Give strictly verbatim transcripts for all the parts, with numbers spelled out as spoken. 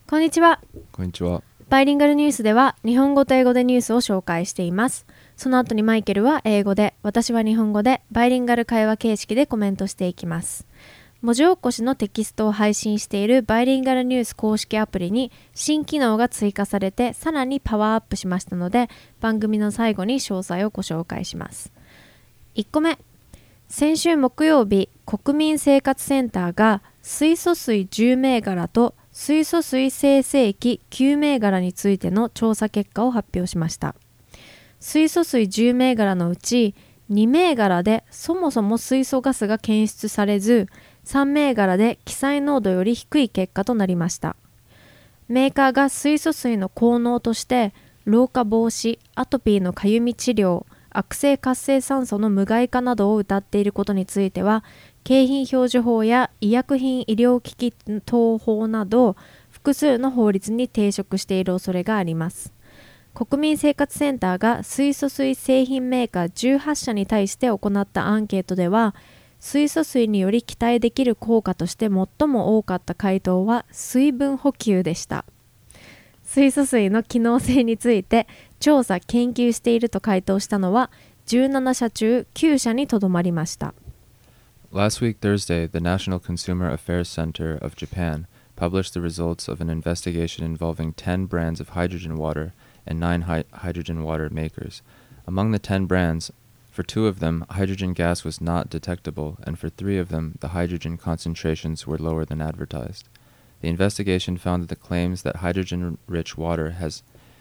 こんにちは。 こんにちは。 バイリンガルニュースでは日本語と英語でニュースを紹介しています。その後にマイケルは英語で、私は日本語でバイリンガル会話形式でコメントしていきます。文字起こしのテキストを配信しているバイリンガルニュース公式アプリに新機能が追加されてさらにパワーアップしましたので、番組の最後に詳細をご紹介します。いっこめ、先週木曜日、国民生活センターが水素水じゅう銘柄と水素水生成液きゅう銘柄についての調査結果を発表しました。水素水じゅう銘柄のうちに銘柄でそもそも水素ガスが検出されず、さん銘柄で記載濃度より低い結果となりました。メーカーが水素水の効能として老化防止、アトピーのかゆみ治療、悪性活性酸素の無害化などを謳っていることについては、景品表示法や医薬品医療機器等法など複数の法律に抵触している恐れがあります。国民生活センターが水素水製品メーカーじゅうはち社に対して行ったアンケートでは、水素水により期待できる効果として最も多かった回答は水分補給でした。水素水の機能性について調査研究していると回答したのはじゅうなな社中きゅう社にとどまりました。 Last week, Thursday, the National Consumer Affairs Center of Japan published the results of an investigation involving ten brands of hydrogen water and nine hy- hydrogen water makers. Among the ten brands, for two of them, hydrogen gas was not detectable, and for three of them, the hydrogen concentrations were lower than advertised. The investigation found that the claims that hydrogen-rich water has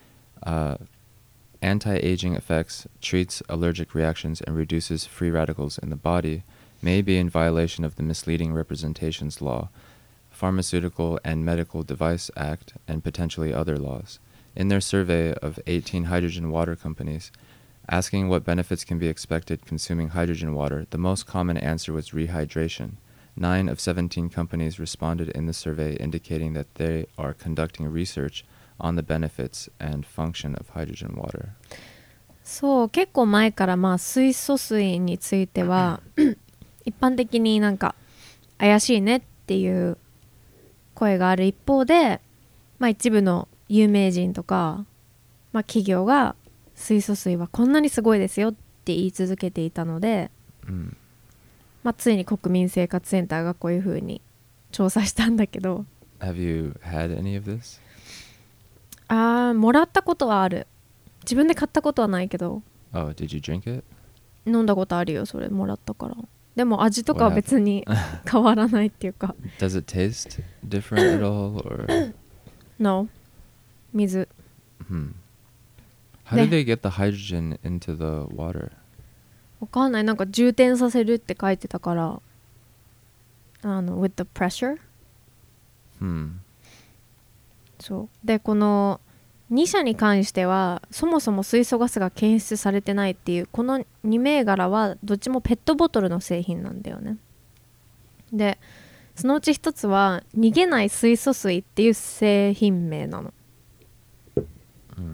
uh, anti-aging effects, treats allergic reactions, and reduces free radicals in the body may be in violation of the Misleading Representations Law, Pharmaceutical and Medical Device Act, and potentially other laws. In their survey of eighteen hydrogen water companies, asking what benefits can be expected consuming hydrogen water, the most common answer was rehydration. Nine of seventeen companies responded in the survey indicating that they are conducting research on the benefits and function of hydrogen water. そう、結構前からまあ水素水については一般的になんか怪しいねっていう声がある一方で、まあ一部の有名人とか、まあ企業が水素水はこんなにすごいですよって言い続けていたので、 うん、 まあついに国民生活センターがこういう風に調査したんだけど。 Have you had any of this? あー、もらったことはある。自分で買ったことはないけど。 Oh, did you drink it? 飲んだことあるよ、それもらったから。でも味とかは別に変わらないっていうか。 Does it taste different at all, or? No. 水。 Hmm. How did they get the hydrogen into the water? わかんない。なんか充填させるって書いてたから。あの、with the pressure? Hmm. そう。で、このに社に関してはそもそも水素ガスが検出されてないっていうこのに銘柄はどっちもペットボトルの製品なんだよね。でそのうち一つは逃げない水素水っていう製品名なの、うん、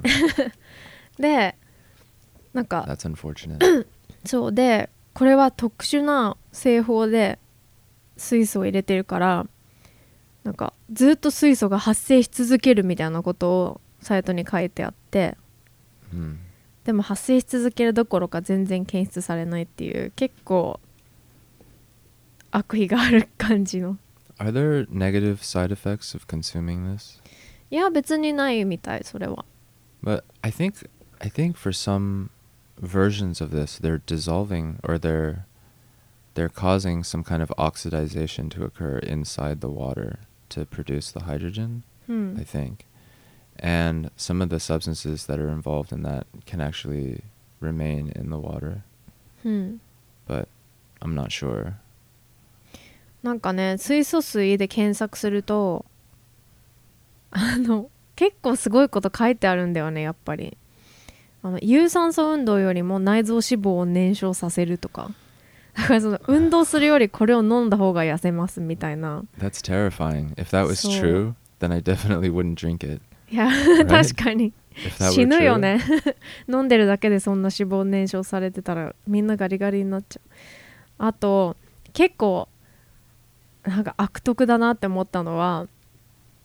でなんか That's unfortunate. そうでこれは特殊な製法で水素を入れてるからなんかずっと水素が発生し続けるみたいなことをサイトに書いてあって、うん、でも発生し続けるどころか全然検出されないっていう結構悪意がある感じの。 Are there negative side effects of consuming this? いや別にないみたいそれは。 But I think I think for some versions of this they're dissolving or they're they're causing some kind of oxidization to occur inside the water to produce the hydrogen, hmm. I think.And some of the substances that are involved in that can actually remain in the water. Hmm. But I'm not sure. なんかね、水素水で検索すると、あの、結構すごいこと書いてあるんだよね、やっぱり。あの、有酸素運動よりも内臓脂肪を燃焼させるとか。だからその運動するよりこれを飲んだ方が痩せますみたいな。 That's terrifying. If that was true, then I definitely wouldn't drink it. いや、right? 確かに死ぬよね飲んでるだけでそんな脂肪燃焼されてたらみんなガリガリになっちゃう。あと結構なんか悪徳だなって思ったのは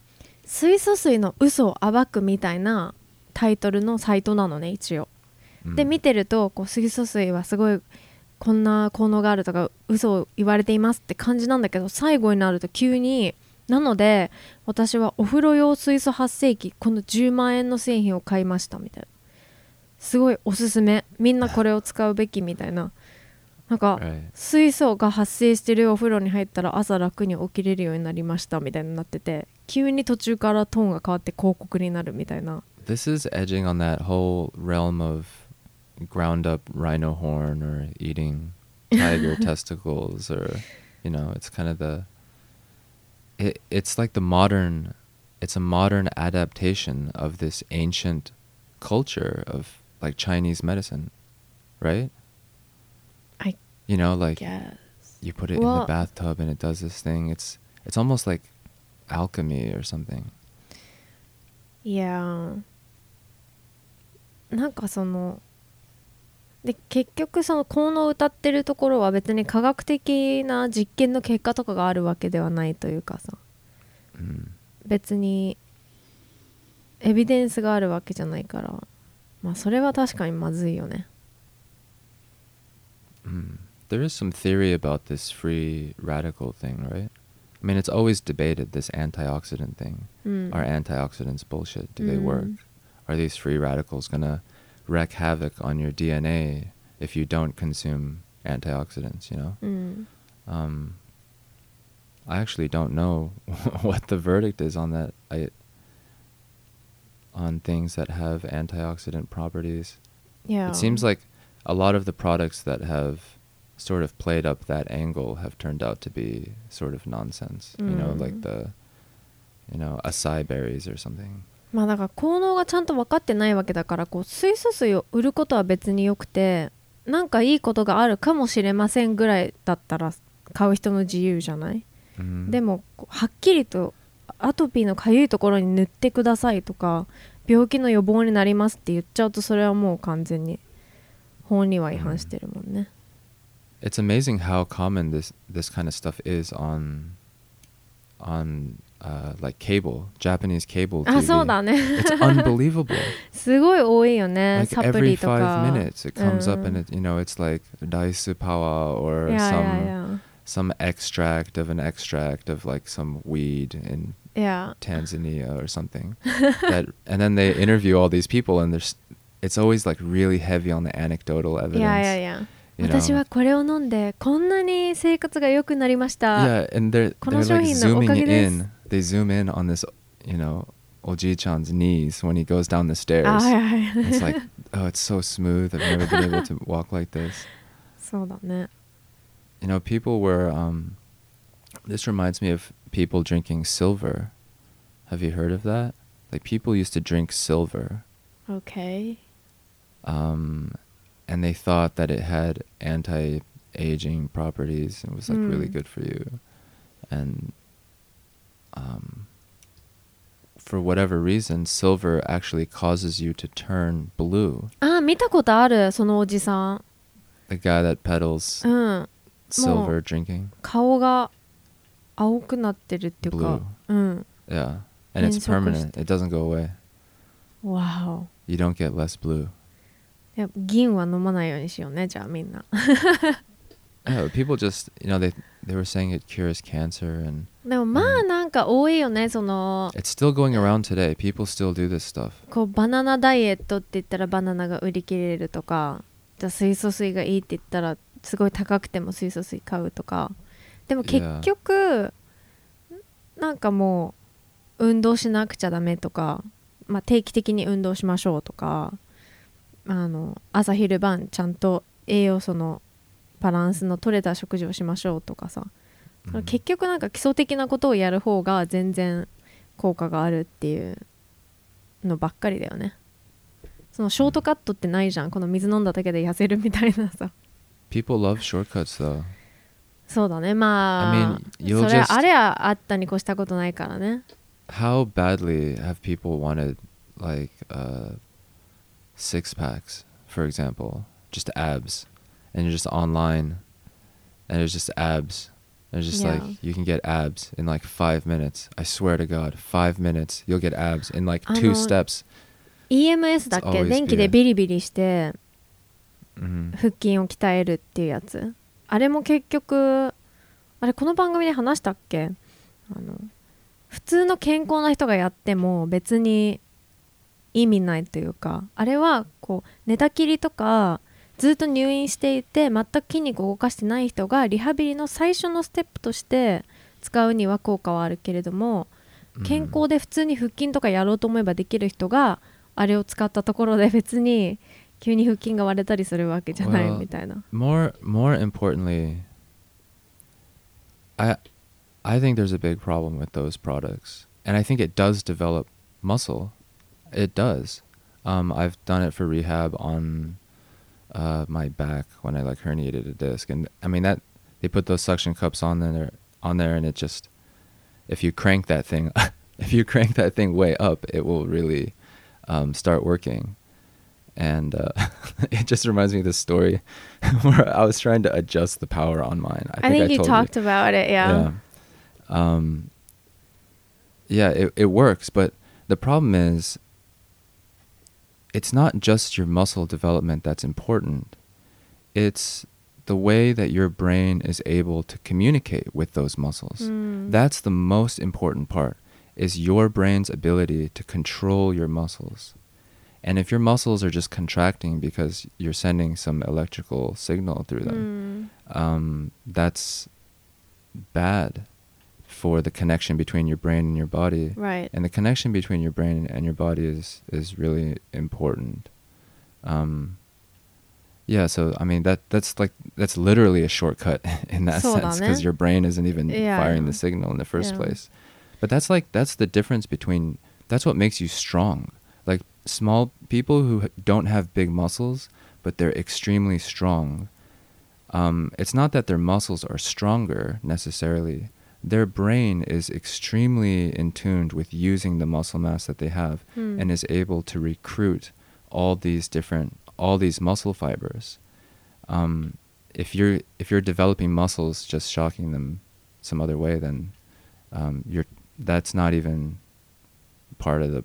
水素水の嘘を暴くみたいなタイトルのサイトなのね一応、 うん、 で見てるとこう水素水はすごいこんな効能があるとか嘘を言われていますって感じなんだけど、最後になると急になので私はお風呂用水素発生器このじゅうまんえんの製品を買いましたみたいな、すごいおすすめ、みんなこれを使うべきみたいな、なんか Right. 水素が発生してるお風呂に入ったら朝楽に起きれるようになりましたみたいになってて、急に途中からトーンが変わって広告になるみたいな。 This is edging on that whole realm of ground up rhino horn or eating tiger testicles, or you know, it's kind of the it, it's like the modern it's a modern adaptation of this ancient culture of like Chinese medicine, right? I you know, like guess. you put it Well- in the bathtub and it does this thing. It's it's almost like alchemy or something. いやーなんかそので結局その効能を謳ってるところは別に科学的な実験の結果とかがあるわけではないというかさ、 Mm. 別にエビデンスがあるわけじゃないから、まあそれは確かにまずいよね。 Mm. There is some theory about this free radical thing, right? I mean, it's always debated, this antioxidant thing. うん Are antioxidants bullshit? Do they work? Mm. Are these free radicals going to wreak havoc on your D N A if you don't consume antioxidants, you know? うん Um, I actually don't know what the verdict is on that. I on things that have antioxidant properties. いや It seems like a lot of the products that have sort of played up that angle have turned out to be sort of nonsense. You know, Mm. like the, you know, acai berries or something. まあだから効能がちゃんと分かってないわけだから、こう水素水を売ることは別によくて、なんかいいことがあるかもしれませんぐらいだったら買う人の自由じゃない、 Mhm. でもこうはっきりとアトピーのかゆいところに塗ってくださいとか病気の予防になりますって言っちゃうと、それはもう完全に法には違反してるもんね。 It's amazing how common this this kind of stuff is on on uh, like cable, Japanese cable あ、 T V. そうだね It's unbelievable. すごい多いよね、 Like サプ every リと five か minutes, it comes up うん and it, you know, it's like Daisu Power or いやい some や some extract of an extract of like some weed in いやいや Tanzania or something. that and then they interview all these people and there's it's always like really heavy on the anecdotal いやいや evidence. いや You 私 know? はこれを飲んでこんなに生活が良くなりました、 Yeah, and they're この they're 商 like 品のおか zooming げです in. They zoom in on this, you know, Oji-chan's knees when he goes down the stairs. あ、はいはい It's like, oh, it's so smooth. I've never been able to walk like this. そうだね。 You know, people were. Um, this reminds me of people drinking silver. Have you heard of that? Like people used to drink silver, OK um, and they thought that it had anti-aging properties and was like really Mm. good for you. And um, for whatever reason, silver actually causes you to turn blue. あ、見たことある、そのおじさん。 The guy that peddles うん、 silver drinking. 顔が青くなってるっていうか、 Blue. うん、 Yeah. And it's 変色 permanent. して It doesn't go away. わお。 You don't get less blue. いや銀は飲まないようにしようね、じゃあみんな。 Yeah, people just, you know, they they were saying it cures cancer and でもまあなんか多いよね、その it's still going around today. People still do this stuff. こうバナナダイエットって言ったらバナナが売り切れるとか、じゃあ水素水がいいって言ったらすごい高くても水素水買うとか。でも結局なんかもう運動しなくちゃダメとか、まあ、定期的に運動しましょうとか、あの朝昼晩ちゃんと栄養素のバランスの取れた食事をしましょうとかさ、 Mhm. 結局なんか基礎的なことをやる方が全然効果があるっていうのばっかりだよね。そのショートカットってないじゃん、この水飲んだだけで痩せるみたいなさ。 People love shortcuts though. そうだね、まあ I mean, you'll それ just あれはあったに越したことないからね。 how badly have people wanted like uh six packs, for example, just abs, and you're just online and there's just abs They're just Yeah. like, you can get abs in like five minutes. I swear to God, five minutes, you'll get abs in like あの two steps. イーエムエス だっ It's け always 電気で be a- ビリビリして Mhm. 腹筋を鍛えるっていうやつ。あれも結局あれこの番組で話したっけ、あの普通の健康な人がやっても別に意味ないというか、あれはこう寝たきりとかずっと入院していて全く筋肉を動かしてない人がリハビリの最初のステップとして使うには効果はあるけれども、健康で普通に腹筋とかやろうと思えばできる人があれを使ったところで別に急に腹筋が割れたりするわけじゃない Well, みたいな。 More, more importantly, I, I think there's a big problem with those products, and I think it does develop muscle. It does. Um, I've done it for rehab on uh, my back when I like herniated a disc, and I mean that they put those suction cups on there, on there, and it just, if you crank that thing, if you crank that thing way up, it will really um, start working. And uh, it just reminds me of this story where I was trying to adjust the power on mine. I I think I you told talked about it, yeah. Yeah. Um, yeah, it, it works, but the problem is it's not just your muscle development that's important. It's the way that your brain is able to communicate with those muscles. うん、 That's the most important part, is your brain's ability to control your muscles. And if your muscles are just contracting because you're sending some electrical signal through う them, ん um, that's bad for the connection between your brain and your body. Right. And the connection between your brain and your body is, is really important. Um, yeah, so I mean that that's like that's literally a shortcut in that そうだね。 sense, because your brain isn't even Yeah. firing the signal in the first Yeah. place. But that's like that's the difference between that's what makes you strong. Like small people who h- don't have big muscles, but they're extremely strong. Um, it's not that their muscles are stronger necessarily. Their brain is extremely in tune with using the muscle mass that they have, うん and is able to recruit all these different all these muscle fibers. Um, if you're if you're developing muscles just shocking them some other way, then um, you're that's not even part of the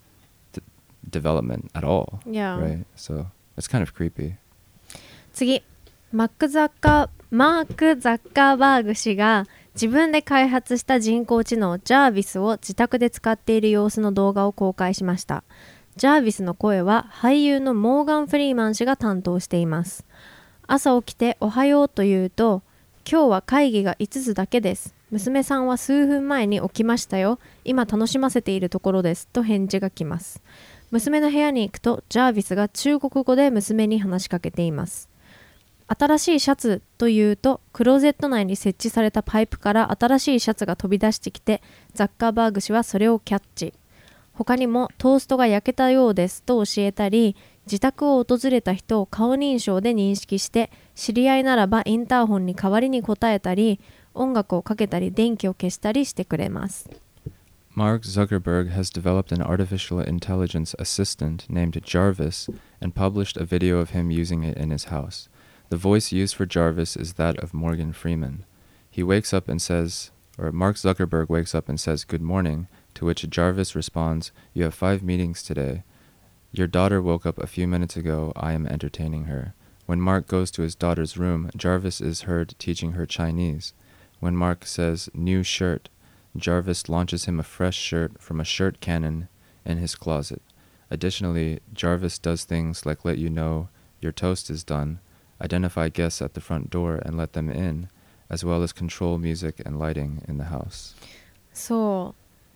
d- development at all, Yeah. right? So it's kind of creepy. 次、マックザッカーマーク・ザッカーバーグ氏が自分で開発した人工知能ジャービスを自宅で使っている様子の動画を公開しました。ジャービスの声は俳優のモーガン・フリーマン氏が担当しています。朝起きておはようと言うと、今日は会議がいつつだけです。娘さんは数分前に起きましたよ。今楽しませているところです。と返事が来ます。娘の部屋に行くと、ジャービスが中国語で娘に話しかけています。新しいシャツというと、クローゼット内に設置されたパイプから新しいシャツが飛び出してきて、ザッカーバーグ氏はそれをキャッチ。他にもトーストが焼けたようですと教えたり、自宅を訪れた人を顔認証で認識して、知り合いならばインターホンに代わりに答えたり、音楽をかけたり電気を消したりしてくれます。 Mark Zuckerberg has developed an artificial intelligence assistant named Jarvis and published a video of him using it in his house. The voice used for Jarvis is that of Morgan Freeman. He wakes up and says, or Mark Zuckerberg wakes up and says, "Good morning," to which Jarvis responds, "You have five meetings today. Your daughter woke up a few minutes ago. I am entertaining her." When Mark goes to his daughter's room, Jarvis is heard teaching her Chinese. When Mark says, "New shirt," Jarvis launches him a fresh shirt from a shirt cannon in his closet. Additionally, Jarvis does things like let you know your toast is done, identify guests at the front door and let them in, as well as control music and lighting in the house. そう、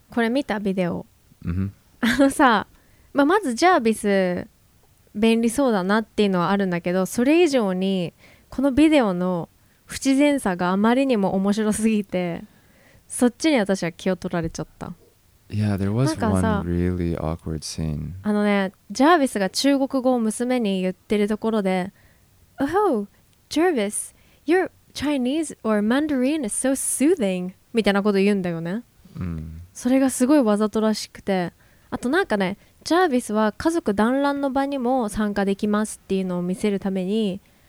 これ見たビデオ。 Mm-hmm. あのさ、まあ、まずジャービス便利そうだなっていうのはあるんだけど、それ以上にこのビデオの不自然さがあまりにも面白すぎて、そっちに私は気を取られちゃった。 Yeah, there was なんかさ、 one really awkward scene. あのね、ジャービスが中国語を娘に言ってるところで、Oh, Jarvis, your Chinese or Mandarin is so soothing みたいなこと言うんだよね。 Mm. それがすごいわざとらしくて、あとなんかね、ジャービスは家族団らんの場にも参加できますっていうのを見せるために、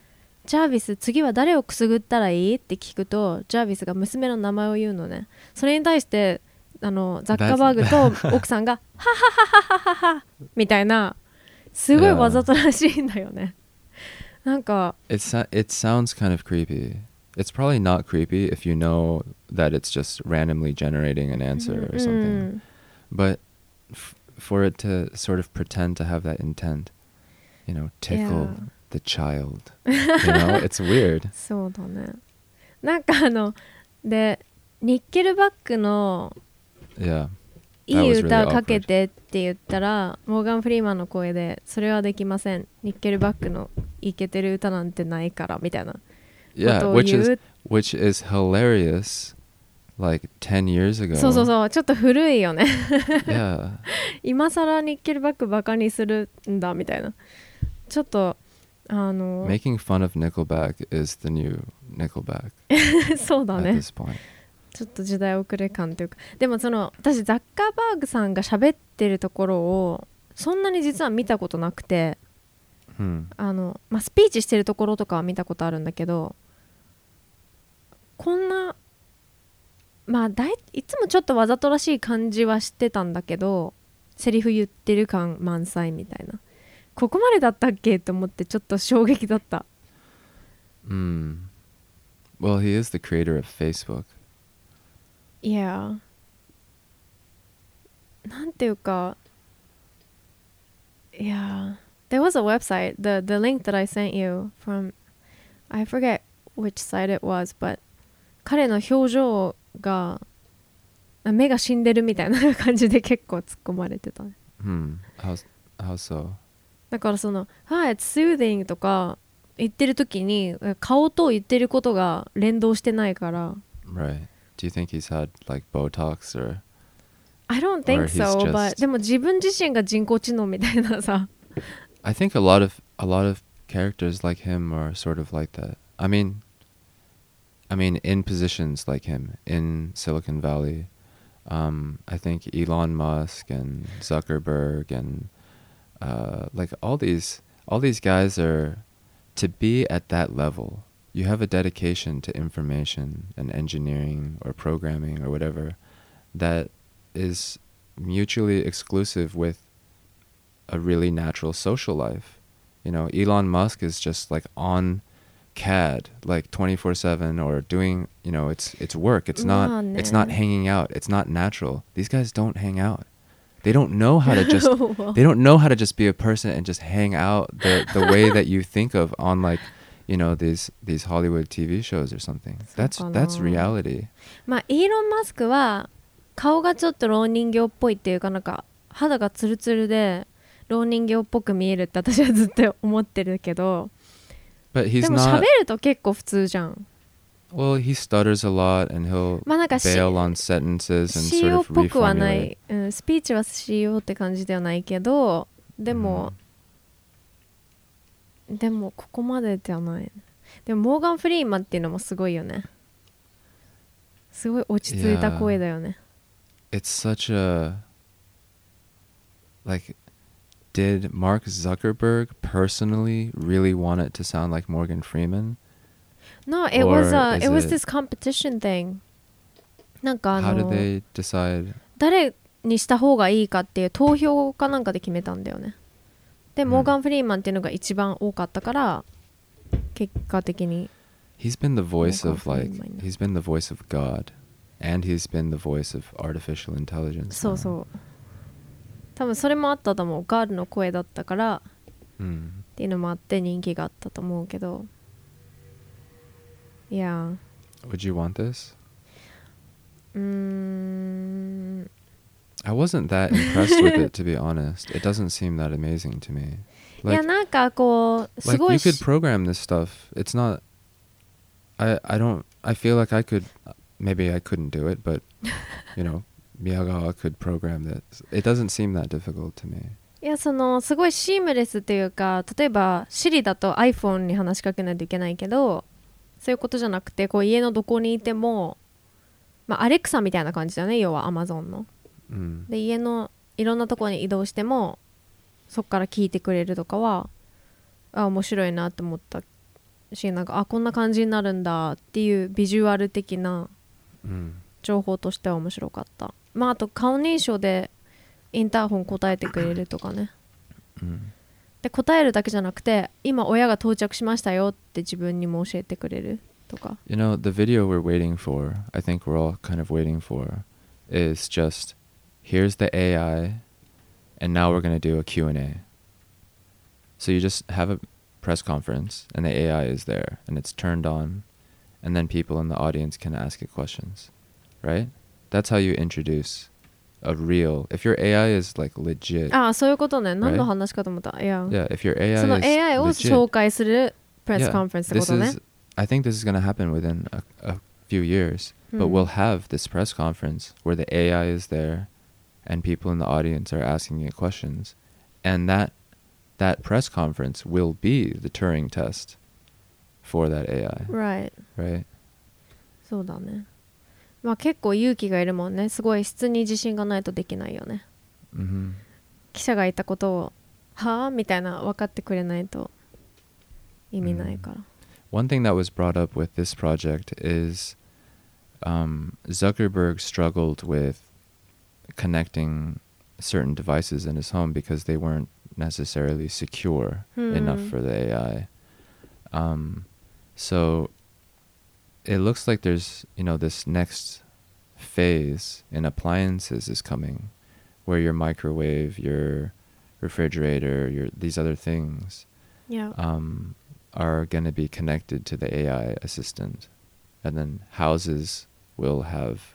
ジャービス次は誰をくすぐったらいいって聞くとジャービスが娘の名前を言うのね。それに対してあのザッカーバーグと奥さんがハハハハハハみたいなすごいわざとらしいんだよね。なんか It, it sounds kind of creepy. It's probably not creepy if you know that it's just randomly generating an answer or something. But f- for it to sort of pretend to have that intent, you know, tickle Yeah. the child, you know, it's weird. そうだね。なんかあのでニッケルバックの Yeah. いい歌をかけてって言ったらモーガン・フリーマンの声でそれはできません、ニッケルバックのイケてる歌なんてないからみたいな Yeah, ことを which 言 is う。 which is hilarious. Like ten years ago. そうそうそう、ちょっと古いよね。 Yeah. 今更ニッケルバックバカにするんだみたいな。ちょっとあの Making fun of Nickelback is the new Nickelback そうだ at ね。 this point. ちょっと時代遅れ感というか、でもその私ザッカーバーグさんが喋ってるところをそんなに実は見たことなくて、 Hmm. あの、まあ、スピーチしてるところとかは見たことあるんだけど、こんなまあだい、いつもちょっとわざとらしい感じはしてたんだけど、セリフ言ってる感満載みたいな、ここまでだったっけと思ってちょっと衝撃だった。 Mm. Well, he is the creator of Facebook. いやなんていうか、いや there was a website, the, the link that I sent you from, I forget which site it was, but 彼の表情が目が死んでるみたいな感じで結構突っ込まれてた。 Hmm. How how so? だからその「はい、it's soothing」とか言ってる時に顔と言ってることが連動してないから。 Right. Do you think he's had like Botox or? I don't think Or he's so, just- but でも自分自身が人工知能みたいなさ。 I think a lot of a lot of characters like him are sort of like that. I mean, I mean, in positions like him in Silicon Valley, um, I think Elon Musk and Zuckerberg and uh, like all these all these guys are to be at that level. You have a dedication to information and engineering or programming or whatever that is mutually exclusive with a really natural social life. You know, Elon Musk is just like on C A D like twenty-four seven or doing, you know, it's it's work. It's not Wow, it's not man. hanging out. It's not natural. These guys don't hang out. They don't know how to just they don't know how to just be a person and just hang out the the way that you think of on like, you know, these these Hollywood T V shows or something. That's そうかな。 that's reality. まあイーロン・マスクは顔がちょっと老人形っぽいっていうか、なんか肌がツルツルで老人形っぽく見えるって私はずっと思ってるけど、 But he's でも not 喋ると結構普通じゃん。 well, he stutters a lot and he'll まあなんかし bail on sentences and シー sort イーオー っ of ぽくはな reformulate. い、うん、スピーチは シーイーオー って感じではないけど、でも、でもここまでではない。でもモーガン・フリーマンっていうのもすごいよね。すごい落ち着いた声だよね。 It's such a like did Mark Zuckerberg personally really want it to sound like Morgan Freeman? No, it Or was a, is it was it- this competition thing. なんかあ How did の they decide? 誰にした方がいいかっていう投票かなんかで決めたんだよね。で、 うんモーガン・フリーマンっていうのが一番多かったから結果的に He's been the voice Morgan of like Freeman. he's been the voice of God and he's been the voice of artificial intelligence. そう now. そう、多分それもあったと思う。ガールの声だったからっ Mm. ていうのもあって人気があったと思うけど、いや Would you want this? うーん I wasn't that impressed with it, to be honest. It doesn't seem that amazing to me. いや Like, なんかこうす like ご you い could し program this stuff. It's not. I I don't. I feel like I could. Maybe I couldn't do it, but you know, Miyagawa could program this. It doesn't seem that difficult to me. いやそのすごいシームレスっていうか、例えば Siri だと iPhone に話しかけないといけないけど、そういうことじゃなくて、こう家のどこにいても、まあ、アレクサみたいな感じだね、要は Amazon の。 Mm. で家のいろんなところに移動してもそっから聞いてくれるとかは、あ面白いなと思ったし、なんかあこんな感じになるんだっていうビジュアル的なうん情報としては面白かった。まああと顔認証でインターホン答えてくれるとかね。 うんで答えるだけじゃなくて今親が到着しましたよって自分にも教えてくれるとか。 You know, the video we're waiting for, I think we're all kind of waiting for, is just here's the A I, and now we're going to do a Q and A. So you just have a press conference, and the A I is there, and it's turned on, and then people in the audience can ask it questions, right? That's how you introduce a real. If your A I is like legit, ああそういうことね。何の Right? 話かと思った。いや、 yeah. If your A その I is エーアイ を legit, 紹介するプレス yeah, カンファレンスってこ this とね。 is. I think this is going to happen within a, a few years, but Hmm. we'll have this press conference where the A I is there, and people in the audience are asking it questions, and that that press conference will be the Turing test for that A I, Right. right? そうだね。まあ結構勇気がいるもんね。すごい質に自信がないとできないよね。 Mm-hmm. 記者が言ったことをはぁみたいな分かってくれないと意味ないから。 One thing that was brought up with this project is um, Zuckerberg struggled with connecting certain devices in his home because they weren't necessarily secure enough Hmm. for the A I. Um, so it looks like there's, you know, this next phase in appliances is coming, where your microwave, your refrigerator, your these other things Yeah. um, are going to be connected to the A I assistant, and then houses will have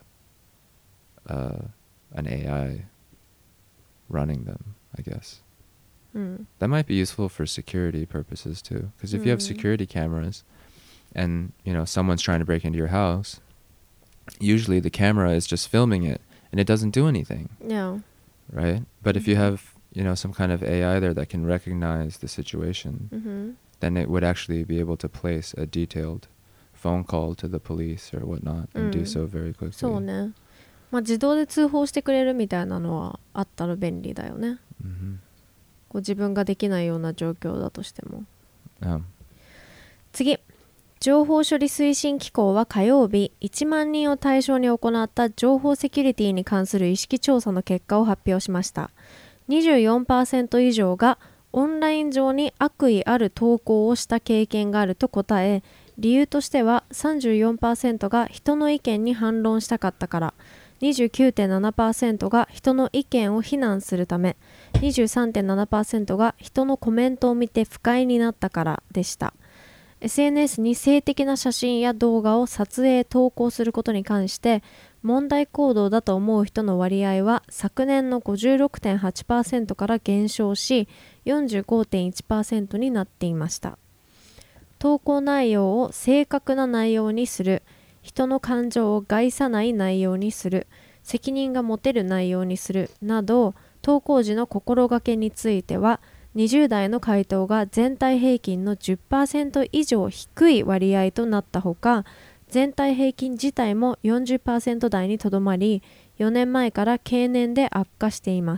uh, an A I running them, I guess. うん。 That might be useful for security purposes too, because if you have Mm. security cameras and, you know, someone's trying to break into your house, usually the camera is just filming it and it doesn't do anything, Yeah. right? But if you Mhm. have, you know, some kind of A I there that can recognize the situation, うん。 then it would actually be able to place a detailed phone call to the police or whatnot and do Mm. so very quickly. そうね。まあ自動で通報してくれるみたいなのはあったら便利だよね。 Mm-hmm. こう自分ができないような状況だとしても。 Um, 次、情報処理推進機構は火曜日いちまんにんを対象に行った情報セキュリティに関する意識調査の結果を発表しました。 にじゅうよんパーセント 以上がオンライン上に悪意ある投稿をした経験があると答え、理由としては さんじゅうよんパーセント が人の意見に反論したかったから、 にじゅうきゅうてんななパーセント が人の意見を非難するため、 にじゅうさんてんななパーセント が人のコメントを見て不快になったからでした。 エスエヌエス に性的な写真や動画を撮影投稿することに関して問題行動だと思う人の割合は昨年の ごじゅうろくてんはちパーセント から減少し よんじゅうごてんいちパーセント になっていました。投稿内容を正確な内容にする、人の感情を害さない内容にする、責任が持てる内容にするなど投稿時の心がけについてはにじゅう代の回答が全体平均の じゅっパーセント 以上低い割合となったほか、全体平均自体も よんじゅっパーセント 台にとどまり、よねんまえから経年で悪化しています。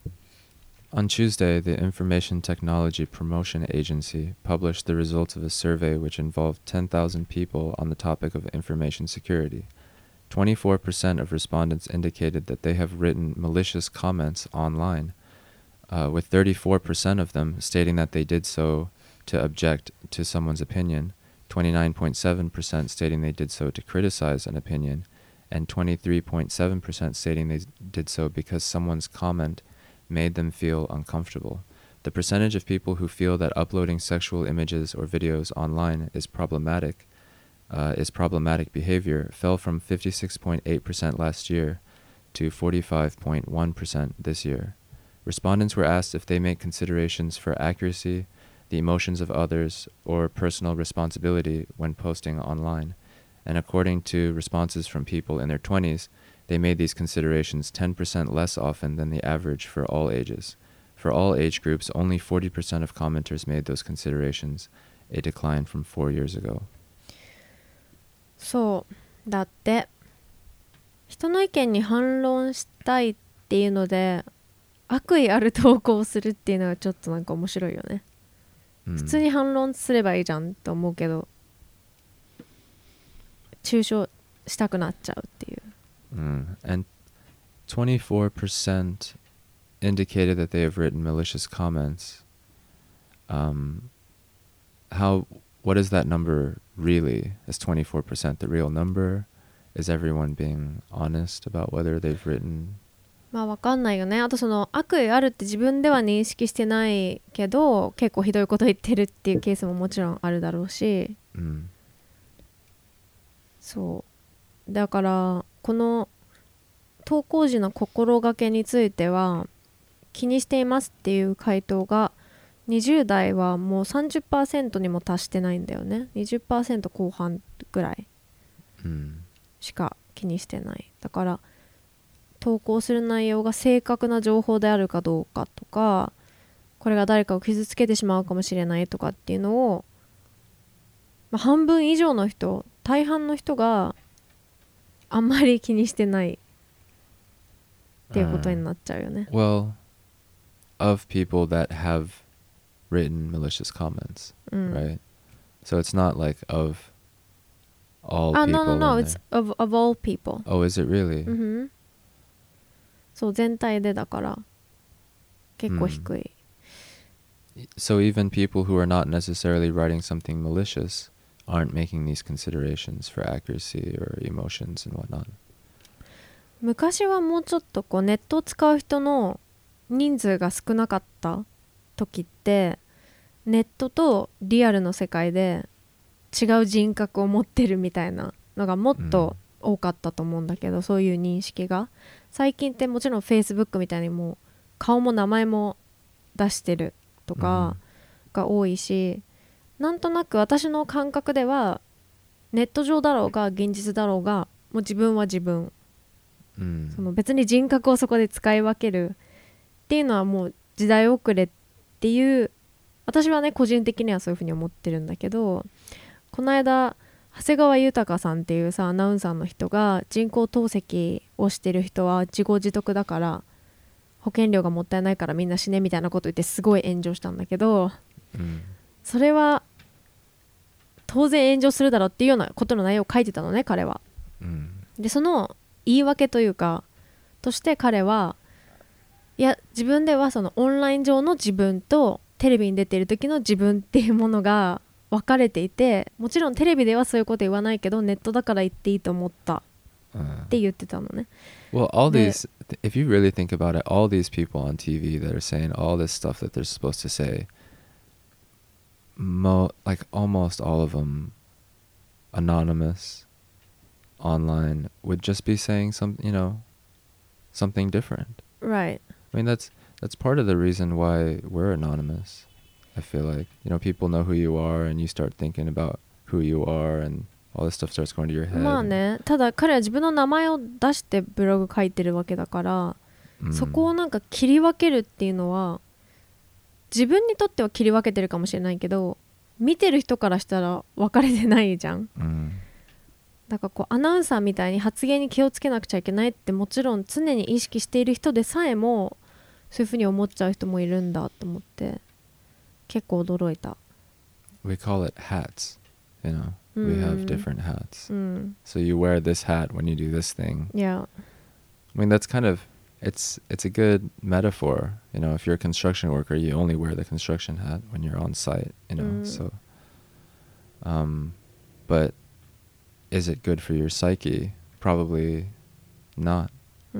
On Tuesday, the Information Technology Promotion Agency published the results of a survey which involved ten thousand people on the topic of information security. twenty-four percent of respondents indicated that they have written malicious comments online, uh, with thirty-four percent of them stating that they did so to object to someone's opinion, twenty-nine point seven percent stating they did so to criticize an opinion, and twenty-three point seven percent stating they did so because someone's comment made them feel uncomfortable. The percentage of people who feel that uploading sexual images or videos online is problematic uh, is problematic behavior fell from fifty-six point eight percent last year to forty-five point one percent this year. Respondents were asked if they make considerations for accuracy, the emotions of others, or personal responsibility when posting online. And according to responses from people in their twenties, they made these considerations ten percent less often than the average for all ages. For all age groups, only forty percent of commenters made those considerations, a decline from four years ago. そうだって、人の意見に反論したいっていうので悪意ある投稿をするっていうのはちょっとなんか面白いよね。 Mm. 普通に反論すればいいじゃんと思うけど、抽象したくなっちゃうっていう。 Mm. And twenty-four percent indicated that they have written malicious comments. Um, how, what is that number really? Is twenty-four percent the real number? Is everyone being honest about whether they've written? まあわかんないよね。あとその悪意あるって自分では認識してないけど結構ひどいこと言ってるっていうケースももちろんあるだろうし、 Mm. そうだからこの投稿時の心がけについては気にしていますっていう回答がにじゅう代はもう さんじゅっパーセント にも達してないんだよね。 にじゅっパーセント 後半ぐらい Mm. しか気にしてない。だから投稿する内容が正確な情報であるかどうかとか、これが誰かを傷つけてしまうかもしれないとかっていうのを、まあ、半分以上の人、大半の人があんまり気にしてないっていうことになっちゃうよね。 Uh, well, of people that have written malicious comments, うん、 right? So it's not like of all あ、 people. no no no, in it's there. of, of all people. Oh, is it really? うんふん、そう全体でだから結構低い。 So even people who are not necessarily writing something malicious aren't making these considerations for accuracy or emotions and whatnot. 昔はもうちょっとこうネットを使う人の人数が少なかった時ってネットとリアルの世界で違う人格を持ってるみたいなのがもっと多かったと思うんだけど、そういう認識が最近ってもちろん Facebook みたいにもう顔も名前も出してるとかが多いし、なんとなく私の感覚ではネット上だろうが現実だろうがもう自分は自分、 Mm. その別に人格をそこで使い分けるっていうのはもう時代遅れっていう、私はね個人的にはそういうふうに思ってるんだけど、この間長谷川豊さんっていうさアナウンサーの人が人工透析をしてる人は自業自得だから保険料がもったいないからみんな死ねみたいなこと言ってすごい炎上したんだけど、 Mm. それは当然炎上するだろうっていうようなことの内容を書いてたのね彼は。 Mm. でその言い訳というかとして彼はいや自分ではそのオンライン上の自分とテレビに出ている時の自分っていうものが分かれていて、もちろんテレビではそういうこと言わないけどネットだから言っていいと思ったって言ってたのね。 Well, all で these, if you really think about it, all these people on T V that are saying all this stuff that they're supposed to say, mo- like almost all of them, anonymous, online, would just be saying some, you know, something different. Right. I mean, that's that's part of the reason why we're anonymous. I feel like, you know, people know who you are, and you start thinking about who you are, and all this stuff starts going to your head. まあね、ただ彼は自分の名前を出してブログ書いてるわけだから、 うん、 そこをなんか切り分けるっていうのは自分にとっては切り分けてるかもしれないけど見てる人からしたら分かれてないじゃん、 うん、 だからこうアナウンサーみたいに発言に気をつけなくちゃいけないってもちろん常に意識している人でさえもそういうふうに思っちゃう人もいるんだと思って結構驚いた。 We call it hats, you know. We have different hats. うん、 So you wear this hat when you do this thing. Yeah. I mean, that's kind of, it's it's a good metaphor. You know, if you're a construction worker, you only wear the construction hat when you're on site, you know. Mm. So, um, but is it good for your psyche? Probably not. うん、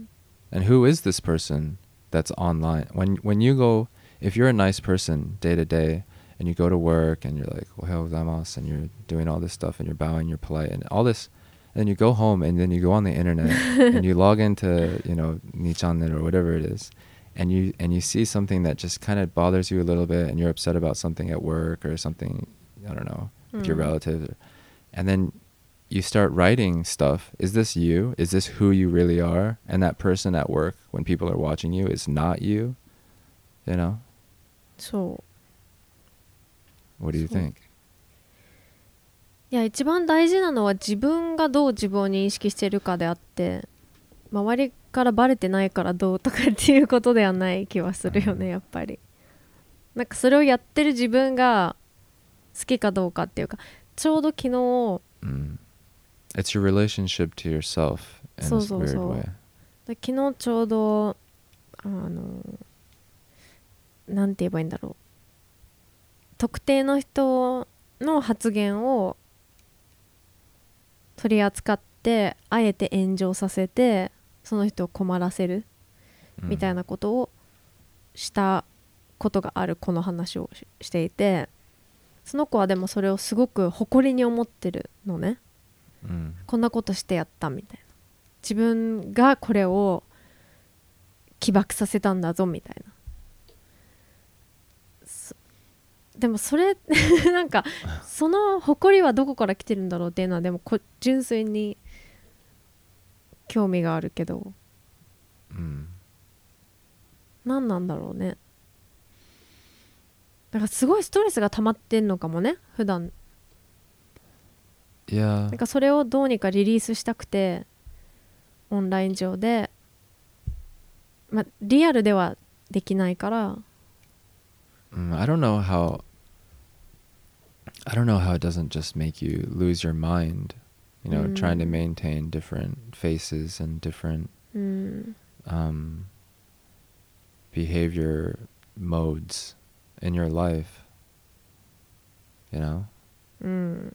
And who is this person that's online? When when you go, if you're a nice person day to day, and you go to work and you're like, "Ohayou gozaimasu," and you're doing all this stuff and you're bowing, you're polite, and all this, and then you go home and then you go on the internet and you log into, you know, ni channel or whatever it is, and you and you see something that just kind of bothers you a little bit, and you're upset about something at work or something, I don't know, with your Mm. relatives, or, and then you start writing stuff. Is this you? Is this who you really are? And that person at work, when people are watching you, is not you. You know? そう What do you そう think? いや一番大事なのは自分がどう自分を認識しているかであって周りからバレてないからどうとかっていうことではない気はするよね、 うんやっぱり。 なんかそれをやってる自分が好きかどうかっていうか、ちょうど昨日、 Mm. It's your relationship to yourself in そう a そう weird そう way. で昨日ちょうどあのなんて言えばいいんだろう、特定の人の発言を取り扱ってあえて炎上させてその人を困らせるみたいなことをしたことがある子の話を し, していて、その子はでもそれをすごく誇りに思ってるのね、 Mm. こんなことしてやったみたいな、自分がこれを起爆させたんだぞみたいな。でもそれなんかその誇りはどこから来てるんだろうっていうのはでもこ純粋に興味があるけど、 Mm. 何なんだろうね。だからすごいストレスが溜まってんのかもね普段。 Yeah. なんかそれをどうにかリリースしたくてオンライン上で、まあ、リアルではできないから。 Mm, I don't know how I don't know how it doesn't just make you lose your mind, you know, Mm. trying to maintain different faces and different うん um, behavior modes in your life, you know? うん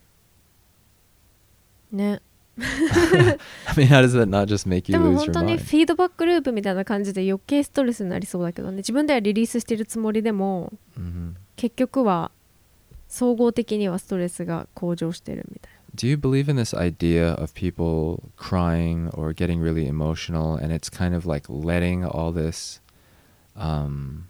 ね。 I mean, how does that not just make you でも lose 本 your 当に mind? フィードバックループみたいな感じで余計ストレスになりそうだけどね。自分ではリリースしてるつもりでも Mm-hmm. 結局は総合的にはストレスが向上してるみたい Do you believe in this idea of people crying or getting really emotional, and it's kind of like letting all this, um,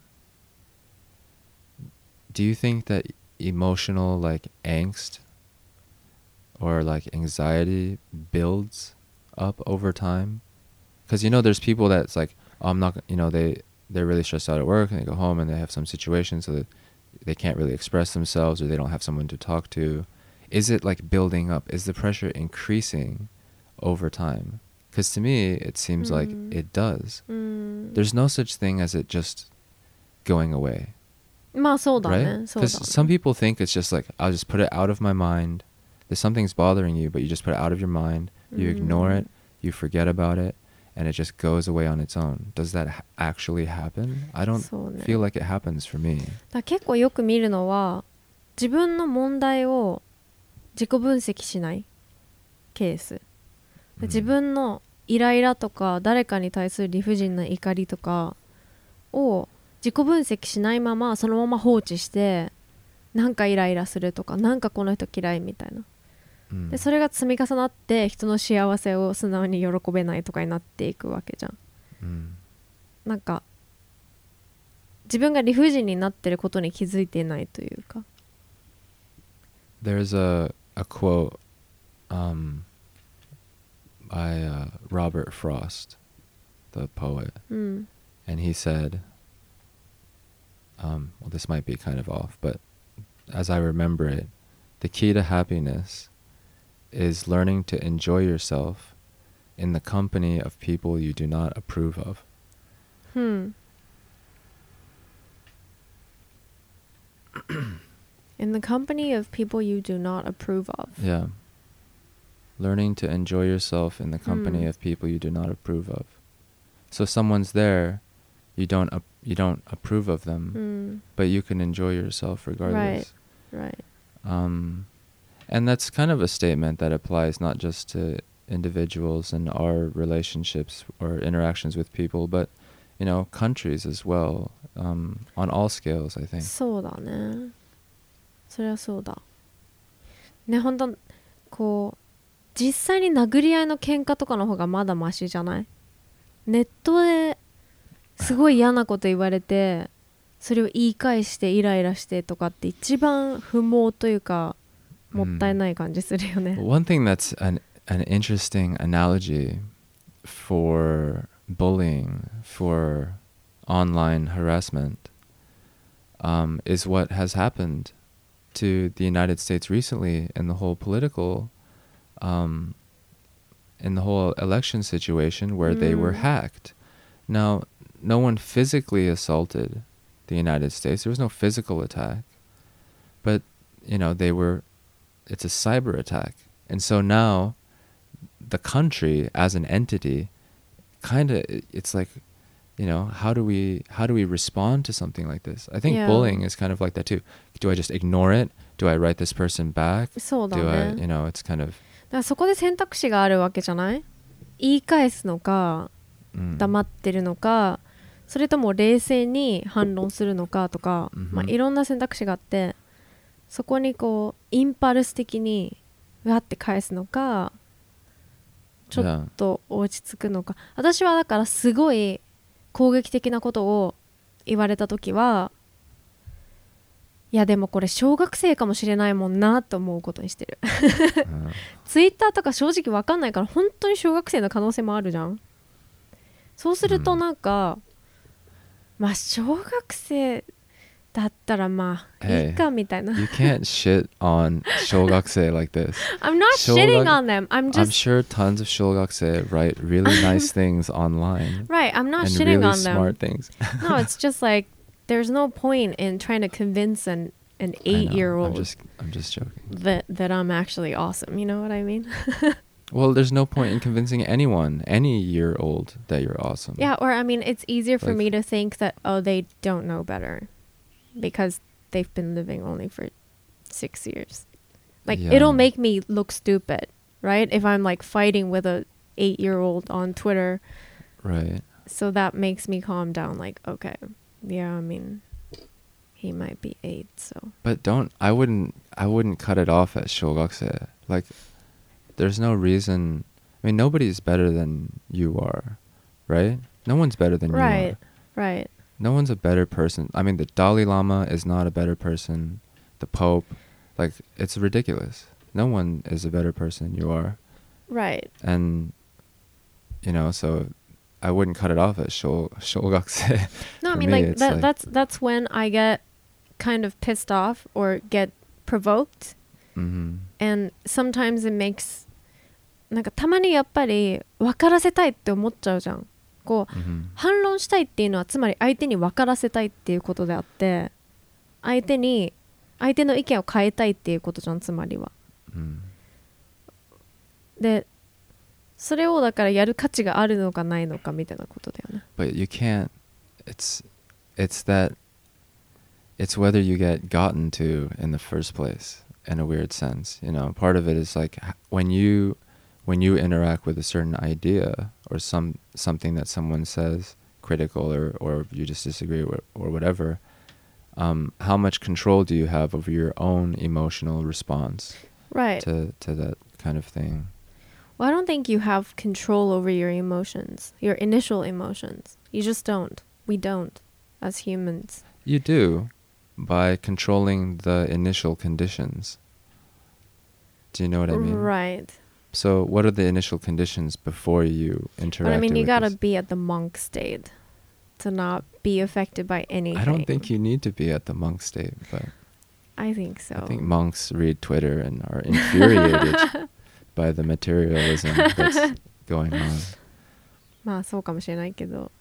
do you think that emotional like angst or like anxiety builds up over time? Because, you know, there's people that's like, oh, I'm not, you know, they, they're really stressed out at work and they go home and they have some situation so that they can't really express themselves or they don't have someone to talk to. Is it like building up? Is the pressure increasing over time? Because to me, it seems like Mm. it does. な。うん。 There's no such thing as it just going away, まあそうだ right? ね。そうだ Because ね。 some people think it's just like, I'll just put it out of my mind. There's something's bothering you, but you just put it out of your mind. You ignore it. You forget about it. And it just goes away on its own. Does that ha- actually happen? I don't そうね。 feel like it happens for me. だから結構よく見るのは自分の問題を自己分析しないケース。で自分のイライラとか誰かに対する理不尽な怒りとかを自己分析しないままそのまま放置してなんかイライラするとかなんかこの人嫌いみたいな。 Mm. でそれが積み重なって人の幸せを素直に喜べないとかになっていくわけじゃん。 Mm. なんか自分が理不尽になってることに気づいていないというか。 There's a, a quote um, by uh, Robert Frost, the poet, うん and he said, um, well, this might be kind of off, but as I remember it, the key to happiness is learning to enjoy yourself in the company of people you do not approve of. うん In the company of people you do not approve of. Yeah. Learning to enjoy yourself in the company Mm. of people you do not approve of. So someone's there, you don't ap- you don't approve of them, うん but you can enjoy yourself regardless. Right. Um, and that's kind of a statement that applies not just to individuals and our relationships or interactions with people, but, you know, countries as well, um, on all scales, I think. そうだね。そりゃそうだ。ね、ほんとこう実際に殴り合いの喧嘩とかの方がまだマシじゃない？ネットですごい嫌なこと言われてそれを言い返してイライラしてとかって一番不毛というかもったいない感じするよね。 One thing that's an an interesting analogy for bullying, for online harassment, um, is what has happened to the United States recently in the whole political, um, in the whole election situation where they were Mm. hacked. Now, no one physically assaulted the United States. There was no physical attack. But, you know, they were, it's a cyber attack. And so now the country as an entity, kind of, it's like, you know, how do we how do we respond to something like this? I think Yeah. bullying is kind of like that too. Do I just ignore it? Do I write this person back? そうだ Do I, ね。 you know, it's kind of だからそこで選択肢があるわけじゃない？言い返すのか、 mm, 黙ってるのか、それとも冷静に反論するのかとか、 うんまあ、いろんな選択肢があって、そこにこうインパルス的にわって返すのか、ちょっと落ち着くのか。私はだからすごい攻撃的なことを言われた時は、いやでもこれ小学生かもしれないもんなと思うことにしてる。 uh, ツイッターとか正直わかんないから本当に小学生の可能性もあるじゃん。そうするとなんか、まあ小学生だったらまあいいかみたいな。 you can't shit on 小学生 like this. I'm not 小学 shitting on them. I'm I'm just sure tons of 小学生 write really nice things online right. I'm not and shitting really on smart them. things. No, it's just like there's no point in trying to convince an an I know, eight year I'm old just I'm just joking. that that I'm actually awesome. You know what I mean? Well, there's no point in convincing anyone, any year old, that you're awesome. Yeah, or I mean, it's easier for Like- me to think that oh they don't know better because they've been living only for six years. Like Yeah. it'll make me look stupid, right? If I'm like fighting with a eight year old on Twitter. Right. So that makes me calm down. Like, okay, yeah, I mean, he might be eight, so But don't I wouldn't I wouldn't cut it off at 小学生. Like there's no reason. I mean, nobody's better than you are, right? No one's better than right, you right. are. No one's a better person. I mean, the Dalai Lama is not a better person. The Pope, like, it's ridiculous. No one is a better person than you are. Right. And, you know, so I wouldn't cut it off at 小学生. No, I For mean me, like it's that. like- That's that's when I get kind of pissed off or get provoked, Mhm. and sometimes it makes なんかたまにやっぱり分からせたいって思っちゃうじゃん。こう Mhm. 反論したいっていうのはつまり相手に分からせたいっていうことであって、相手に相手の意見を変えたいっていうことじゃん、つまりは。 Mm. で、それをだからやる価値があるのかないのかみたいなことだよね。 But you can't. It's it's that. It's whether you get gotten to in the first place in a weird sense. You know, part of it is like h- when you when you interact with a certain idea or some something that someone says critical or or you just disagree with or whatever. Um, how much control do you have over your own emotional response Right. to to that kind of thing? Well, I don't think you have control over your emotions, your initial emotions. You just don't. We don't, as humans. You do, by controlling the initial conditions. Do you know what I mean? Right. So what are the initial conditions before you interact? But I mean, you with gotta this? be at the monk state to not be affected by anything. I don't think you need to be at the monk state, but I think so. I think monks read Twitter and are infuriated by the materialism that's going on. まあそうかもしれないけど。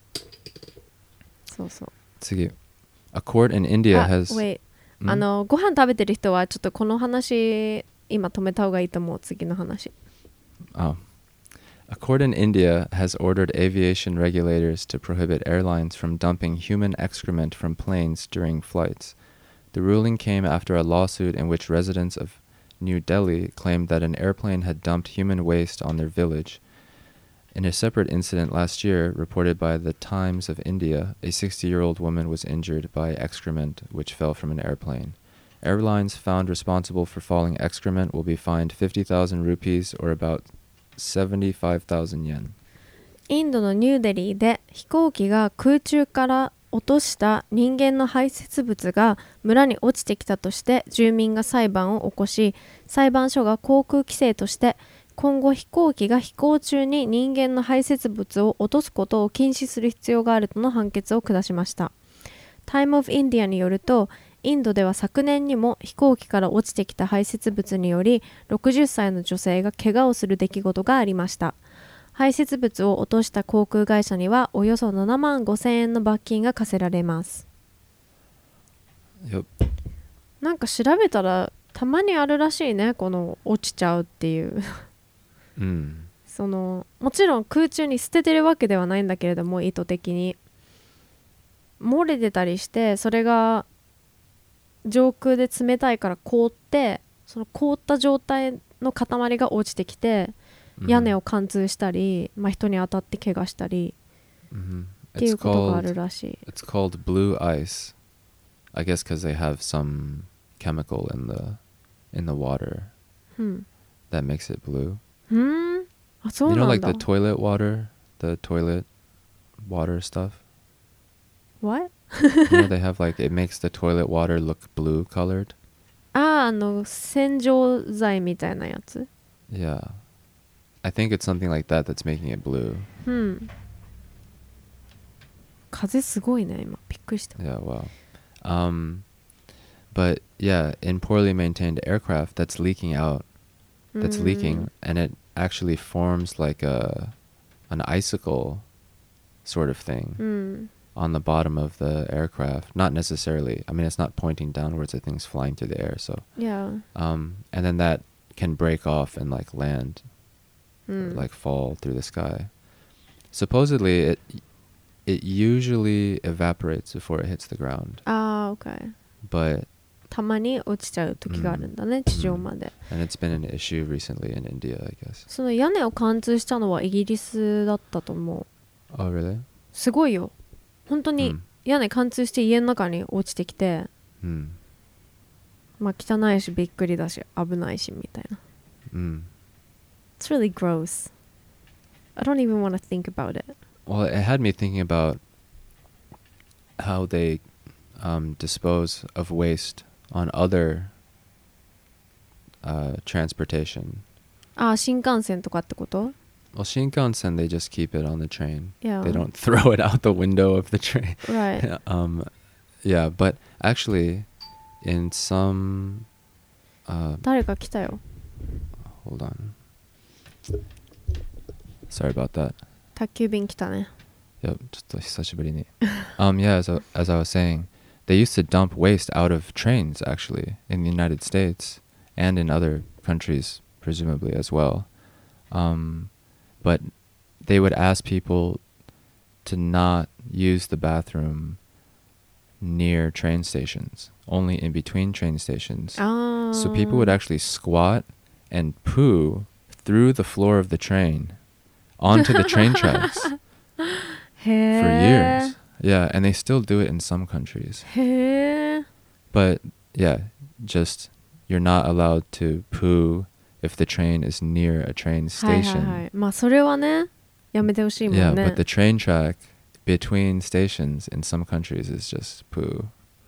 そうそう。 次. A court in India あ has... wait. Hmm? あの、ご飯食べてる人はちょっとこの話、今止めた方がいいと思う、次の話。 Oh. A court in India has ordered aviation regulators to prohibit airlines from dumping human excrement from planes during flights. The ruling came after a lawsuit in which residents of New Delhi claimed that an airplane had dumped human waste on their village. In a separate incident last year, reported by the Times of India, a sixty-year-old woman was injured by excrement which fell from an airplane. Airlines found responsible for falling excrement will be fined fifty thousand rupees or about seventy-five thousand yen. インドのニューデリーで飛行機が空中から落とした人間の排泄物が村に落ちてきたとして住民が裁判を起こし、裁判所が航空規制として今後飛行機が飛行中に人間の排泄物を落とすことを禁止する必要があるとの判決を下しました。Time of India によると、インドでは昨年にも飛行機から落ちてきた排泄物によりろくじゅっさいの女性が怪我をする出来事がありました。排泄物を落とした航空会社にはおよそななまんごせんえんの罰金が課せられます。 Yep. なんか調べたらたまにあるらしいね、この落ちちゃうっていう。 Mm. そのもちろん空中に捨ててるわけではないんだけれども、意図的に漏れてたりして、それが上空で冷たいから凍って、その凍った状態の塊が落ちてきて、 Mhm. 屋根を貫通したり、まあ、人に当たって怪我したり Mhm. ってい It's うことがあ called るらしい。 it's called blue ice. I guess because they have some chemical in the in the water うん、 that makes it blue. うーん、あ、そ You う know, なん like だ。 the toilet water, the toilet water stuff. What? You know, they have like it makes the toilet water look blue colored. あー、あの洗浄剤みたいなやつ。 Yeah, I think it's something like that that's making it blue. うん。風すごいね、今びっくりした。 Yeah, wow. Um, but yeah, in poorly maintained aircraft, that's leaking out. That's うーん leaking, and it actually forms like a an icicle sort of thing うん on the bottom of the aircraft. Not necessarily. I mean, it's not pointing downwards. The thing's flying through the air. So, Yeah. um, and then that can break off and like land, うん or, like fall through the sky. Supposedly, it it usually evaporates before it hits the ground, あー、OK。 but たまに落ちちゃう時があるんだね、地上まで。 and it's been an issue recently in India, I guess. その屋根を貫通したのはイギリスだったと思う。 Oh, really? すごいよ、本当に。 Hmm. 屋根貫通して家の中に落ちてきて、 Hmm. まあ汚いしびっくりだし危ないしみたいな。 Hmm. It's really gross. I don't even want to think about it. Well, it had me thinking about how they um, dispose of waste on other uh, transportation. あー、新幹線とかってこと？ Well, Shinkansen, they just keep it on the train. Yeah. They don't throw it out the window of the train. Right. um, yeah, but actually, in some... Uh, 誰か来たよ。 hold on. Sorry about that. 宅急便来たね。 Yep, ちょっと久しぶりに。um, yeah, as I, as I was saying, they used to dump waste out of trains, actually, in the United States and in other countries, presumably, as well. Um, but they would ask people to not use the bathroom near train stations, only in between train stations. あー。 So people would actually squat and poo through the floor of the train onto the train tracks へー。 for years. Yeah, and they still do it in some countries. へー。 But yeah, just you're not allowed to poo if the train is near a train はいはい station. はい。まあそれはね、やめてほしいもん Yeah, ね。 but the train track between stations in some countries is just poo.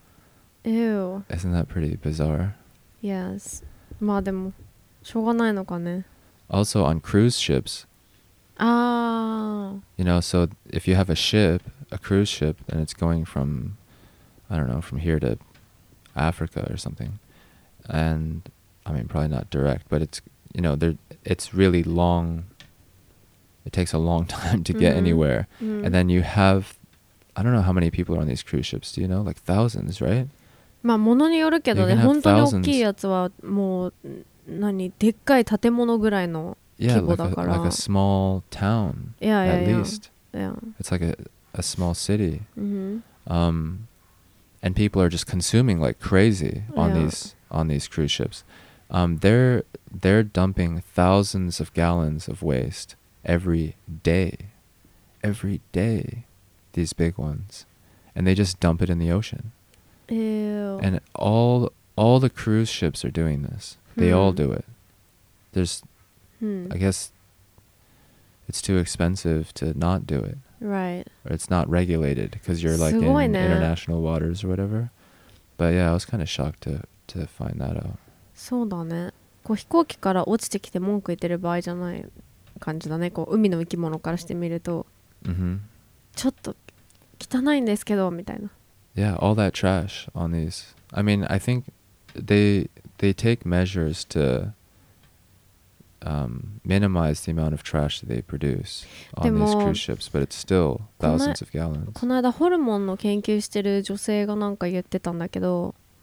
Ew. Isn't that pretty bizarre? Yes. まあでもしょうがないのかね。 Also on cruise ships, あ you know, so if you have a ship, a cruise ship, and it's going from, I don't know, from here to Africa or something, and I mean probably not direct, but it's, you know, there it's really long. It takes a long time to get Mhm. anywhere, ー、うん、 and then you have, I don't know how many people are on these cruise ships. Do you know, like thousands, right? まあ物によるけどね、 You can have 本当に大きいやつはもう何でっかい建物ぐらいの Yeah, People like a, だから。 like a small town いやいや at いや least. いや、 It's like a, a small city. うん、 Um, and people are just consuming like crazy on Yeah. these on these cruise ships. Um, they're they're dumping thousands of gallons of waste every day, every day. These big ones, and they just dump it in the ocean. えー、 And all all the cruise ships are doing this. They all Hmm. do it. There's, うん、 I guess, it's too expensive to not do it. right. Or it's not regulated because you're like すごい in ね。 international waters or whatever. But yeah, I was kind of shocked to to find that out. そうだね。こう飛行機から落ちてきて文句言ってる場合じゃない感じだね。こう海の生き物からしてみると、 Mm-hmm. ちょっと汚いんですけどみたいな。 Yeah, all that trash on these. I mean, I think they they take measures to um, minimize the amount of trash that they produce on these でも、 cruise ships, but it's still この thousands of gallons. この間ホルモンの研究してる女性がなんか言ってたんだけど、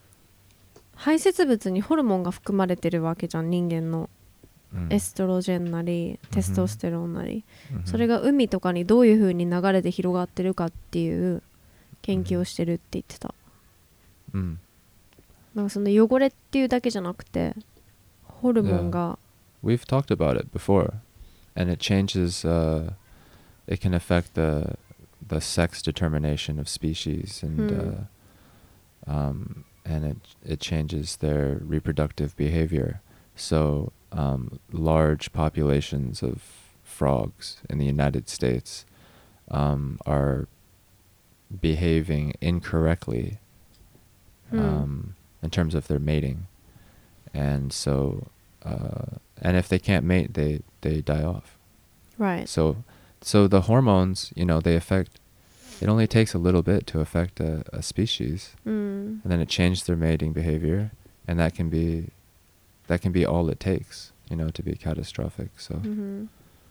排泄物にホルモンが含まれてるわけじゃん、人間の。エストロゲンなりテストステロンなり、 うん、 それが海とかにどういう風に流れで広がってるかっていう研究をしてるって言ってた。 うん、 なんかその汚れっていうだけじゃなくてホルモンが、 yeah. We've talked about it before and it changes uh, it can affect the the sex determination of species and、hmm. uh, um, and it it changes their reproductive behavior. So um, large populations of frogs in the United States um, are behaving incorrectly hmm. um, in terms of their mating, and so uh, and if they can't mate, they they die off. Right. So so the hormones, you know, they affect. It only takes a little bit to affect a, a species, mm. and then it changes their mating behavior, and that can be that can be all it takes, you know, to be catastrophic. So. Mm-hmm.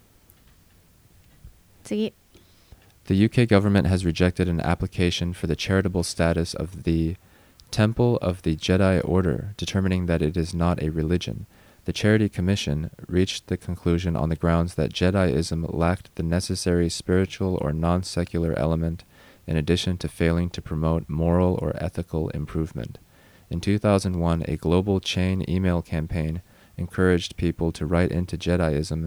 次. The U K government has rejected an application for the charitable status of the Temple of the Jedi Order, determining that it is not a religion. The Charity Commission reached the conclusion on the grounds that Jediism lacked the necessary spiritual or non-secular element, in addition to failing to promote moral or ethical improvement. In two thousand one, a global chain email campaign encouraged people to write into Jediism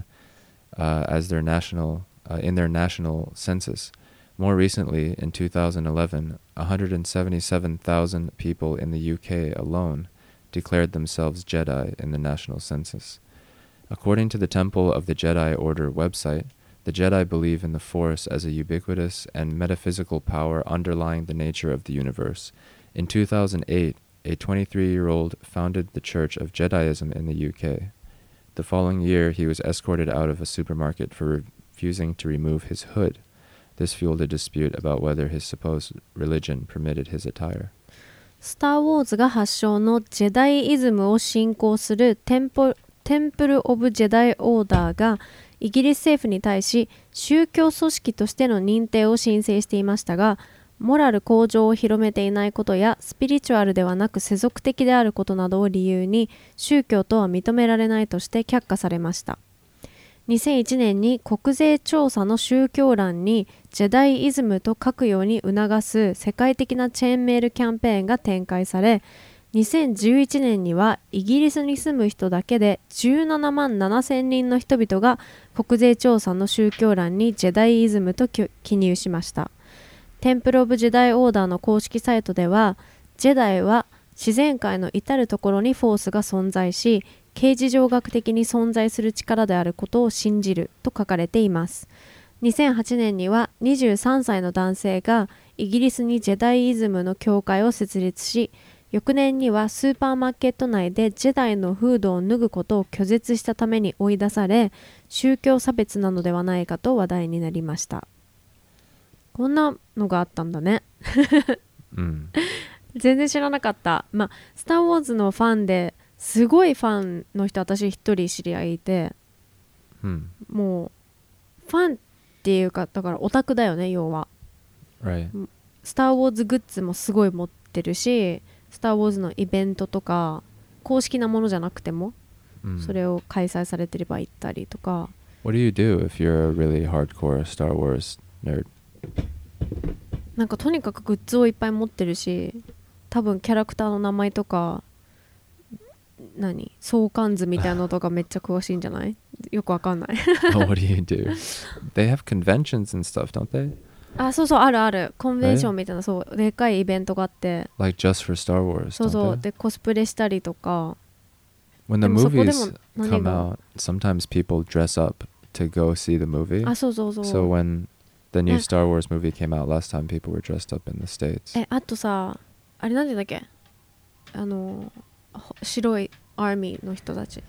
uh, as their national uh, in their national census. More recently, in two thousand eleven, one hundred seventy-seven thousand people in the U K alone declared themselves Jedi in the national census. According to the Temple of the Jedi Order website, the Jedi believe in the Force as a ubiquitous and metaphysical power underlying the nature of the universe. In two thousand eight, a twenty-three-year-old founded the Church of Jediism in the U K. The following year, he was escorted out of a supermarket for refusing to remove his hood. This fueled a dispute about whether his supposed religion permitted his attire. スター・ウォーズが発祥のジェダイイズムを信仰するテンポ、テンプル・オブ・ジェダイ・オーダーがイギリス政府に対し宗教組織としての認定を申請していましたが、モラル向上を広めていないことやスピリチュアルではなく世俗的であることなどを理由に宗教とは認められないとして却下されました。にせんいちねんに国税調査の宗教欄にジェダイイズムと書くように促す世界的なチェーンメールキャンペーンが展開され、にせんじゅういちねんにはイギリスに住む人だけでじゅうななまんななせんにんの人々が国税調査の宗教欄にジェダイイズムと記入しました。テンプル・オブ・ジェダイ・オーダーの公式サイトでは、ジェダイは自然界の至るところにフォースが存在し、形而上学的に存在する力であることを信じると書かれています。にせんはちねんにはにじゅうさんさいの男性がイギリスにジェダイイズムの教会を設立し、翌年にはスーパーマーケット内でジェダイのフードを脱ぐことを拒絶したために追い出され、宗教差別なのではないかと話題になりました。こんなのがあったんだね。 うん、 全然知らなかった。まあ、スター・ウォーズのファンですごいファンの人、私一人知り合いいて、 うん、 もうファンっていうか、だからオタクだよね、要は。 Right. スター・ウォーズグッズもすごい持ってるし、スター・ウォーズのイベントとか公式なものじゃなくても、うん、それを開催されてれば行ったりとか。 What do you do if you're a really hardcore Star Wars nerd? なんかとにかくグッズをいっぱい持ってるし、多分キャラクターの名前とか何相関図みたいなのとかめっちゃ詳しいんじゃない？よくわかんない。 What do you do? They have conventions and stuff, don't they? あ、そうそう、あるある。コンベンションみたいな、そうでっかいイベントがあって、 Like just for Star Wars, そうそうでコスプレしたりとか。 When the movies come out, sometimes people dress up to go see the movie. あ、そうそうそう。 So when the new Star Wars movie came out last time, people were dressed up in the States. え、あとさ、あれなんて言うんだっけ？あの白いアーミーの人たち。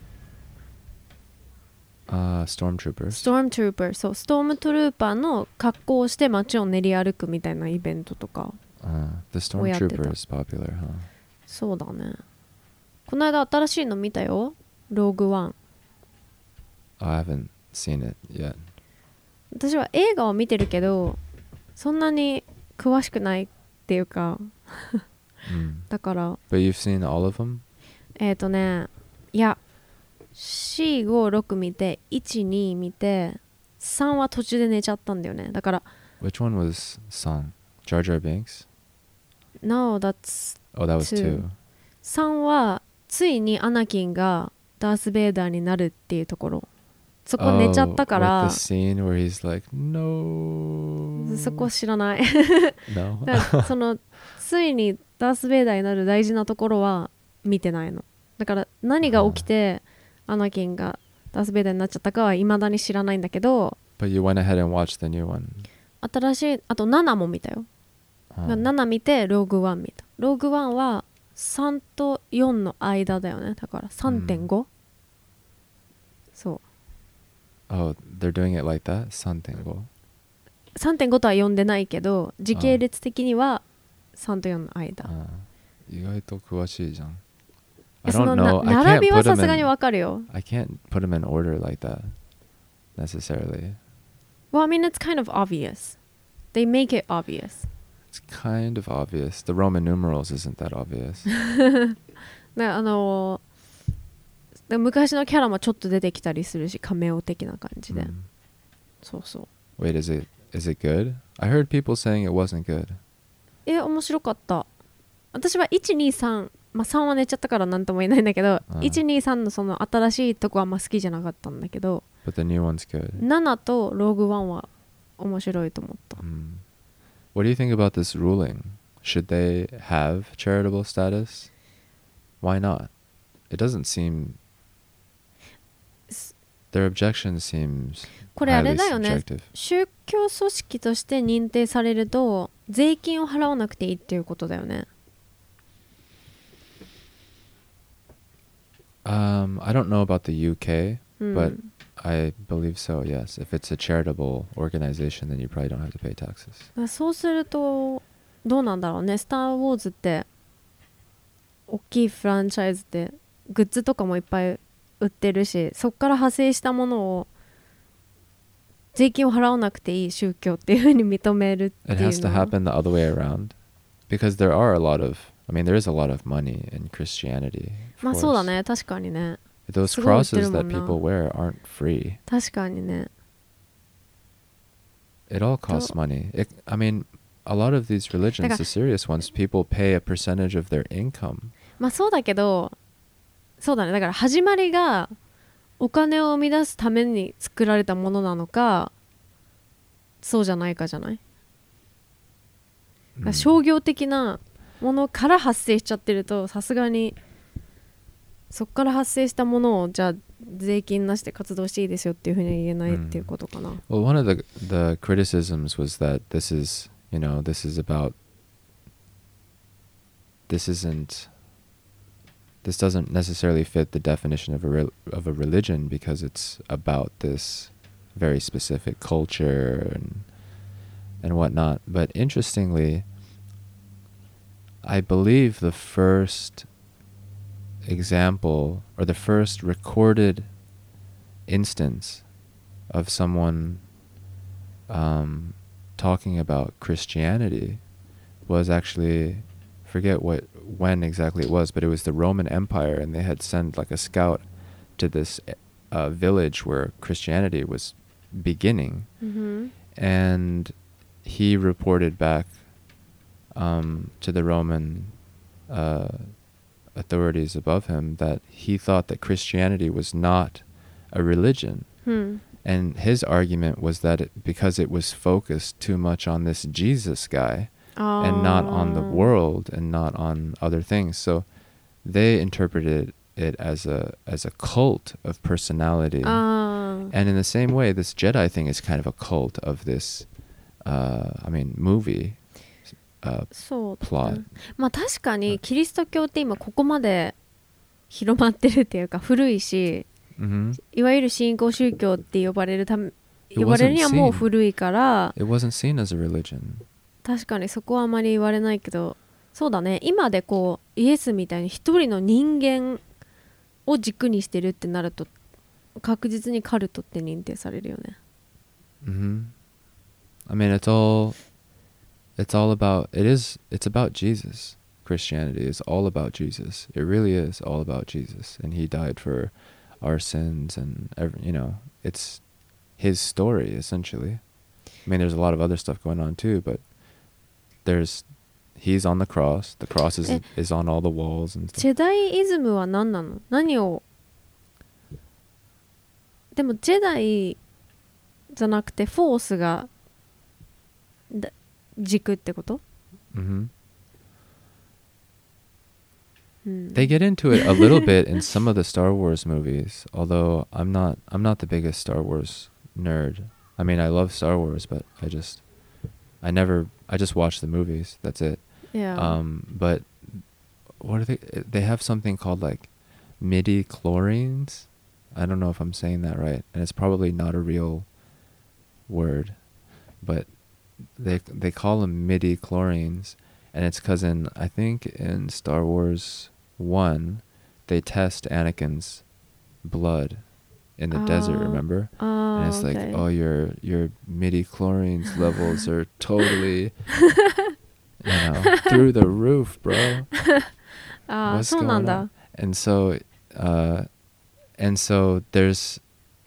あ、uh, Stormtroopers。 ストームトゥーパー、そう、ストームトルーパーの格好をして街を練り歩くみたいなイベントとか。 Uh, the Stormtrooper is popular, huh? そうだね。この間新しいの見たよ。ローグワン。 I haven't seen it yet. 私は映画を見てるけど、そんなに詳しくないっていうか。 うん、 だから。 But you've seen all of them? えっ、ー、とね、いや、よん、ご、ろく見て、いち、に見て、さんは途中で寝ちゃったんだよね。だから、 Which one was Song? Jar Jar Binks? No, that's Oh, that was two. two. さんは、ついにアナキンがダース・ベイダーになるっていうところ。そこ寝ちゃったか Oh, ら、 with the scene where he's like, no. そこ知らない。 No. だからその、ついにダース・ベイダーになる大事なところは見てないの。だから何が起きてアナキンがダース・ベイダーになっちゃったかは未だに知らないんだけど、 But you went ahead and watched the new one. 新しい、あとななも見たよ。 Huh. なな見てローグワン見た。ローグワンはさんとよんの間だよね。だから さんてんご、 そう、 Oh, they're doing it like that? さんてんご? さんてんご とは呼んでないけど、時系列的にはさんとよんの間。 あ意外と詳しいじゃん。I そ don't の know. な I 並 can't びは put さ them すがに in. わかるよ。 I can't put them in order like that necessarily. Well, I mean, it's kind of obvious. They make it obvious. It's kind of obvious. The Roman numerals isn't that obvious. ね、あのー、で昔のキャラもちょっと出てきたりするし、カメオ的な感じで、 Mm. そうそう。 Wait, is it is it good? I heard people saying it wasn't good. え、面白かった。私はいち、に、さん、まあさんは寝ちゃったからなんとも言えないんだけど、 うんいち、に、さんのその新しいとこはあんま好きじゃなかったんだけど、 But the new one's good. ななとローグワンは面白いと思った。 Mm. What do you think about this ruling? Should they have charitable status? Why not? It doesn't seem... Their objection seems これあれ highly だよね。 subjective. 宗教組織として認定されると税金を払わなくていいっていうことだよね。 Um, I don't know about the U K, うん、 but I believe so, yes. If it's a charitable organization, then you probably don't have to pay taxes. そうするとどうなんだろうね。スター・ウォーズって大きいフランチャイズでグッズとかもいっぱい売ってるし、そこから派生したものを税金を払わなくていい宗教っていうふうに認めるっていう It の has to happen the other way around. Because there are a lot of, I mean, there is a lot of money in Christianity. まあそうだね。確かにね。 Those すごい売ってる crosses も that んな。 people wear aren't free. 確かにね。 It all costs money. It, I mean, a lot of these religions, the serious ones, people pay a percentage of their income. まあそうだけど、そうだね。だから始まりがお金を生み出すために作られたものなのか、そうじゃないかじゃない？だから商業的なものから発生しちゃってると、さすがにそこから発生したものをじゃあ税金なしで活動していいですよっていうふうには言えないっていうことかな。 Well, one of the the criticisms was that this is, you know, this is about, this isn't, this doesn't necessarily fit the definition of a re, of a religion because it's about this very specific culture and and whatnot. But interestingly, I believe the first example or the first recorded instance of someone um, talking about Christianity was actually, forget what when exactly it was, but it was the Roman Empire, and they had sent like a scout to this uh, village where Christianity was beginning, mm-hmm. and he reported back um, to the Roman uh, authorities above him that he thought that Christianity was not a religion. Hmm. And his argument was that it, because it was focused too much on this Jesus guy oh. and not on the world and not on other things. So they interpreted it as a as a cult of personality. Oh. And in the same way, this Jedi thing is kind of a cult of this, uh, I mean, movie. Uh, そうだ plot. まあ確かにキリスト教って今ここまで広まってるっていうか古いし、 mm-hmm. いわゆる新興宗教って呼ばれるため呼ばれるにはもう古いから It wasn't seen as a religion. 確かにそこはあまり言われないけど、そうだね。今でこうイエスみたいに一人の人間を軸にしてるってなると確実にカルトって認定されるよね。 Mm-hmm. I mean, it's all it's all about it is it's about Jesus. Christianity is all about Jesus. It really is all about Jesus, and he died for our sins, and every, you know, it's his story essentially. I mean, there's a lot of other stuff going on too, but there's he's on the cross. The cross is え、 is on all the walls and ジ stuff. ェダイイズムは何なの？何をでもジェダイじゃなくてフォースがだ軸ってこと？ hmm うん、 They get into it a little bit in some of the Star Wars movies, although I'm not I'm not the biggest Star Wars nerd. I mean, I love Star Wars, but I just I never I just watch the movies. That's it. Yeah. Um, but what are they? They have something called like midi chlorines. I don't know if I'm saying that right, and it's probably not a real word, but they they call them midi chlorines, and it's because in I think in Star Wars one, they test Anakin's blood in the desert. Oh. Remember? Ah, And it's like, okay. oh, your your midi chlorines levels are totally, you know, through the roof, bro. ああ、 What's そうなん going だ。 on? And so, uh, and so there's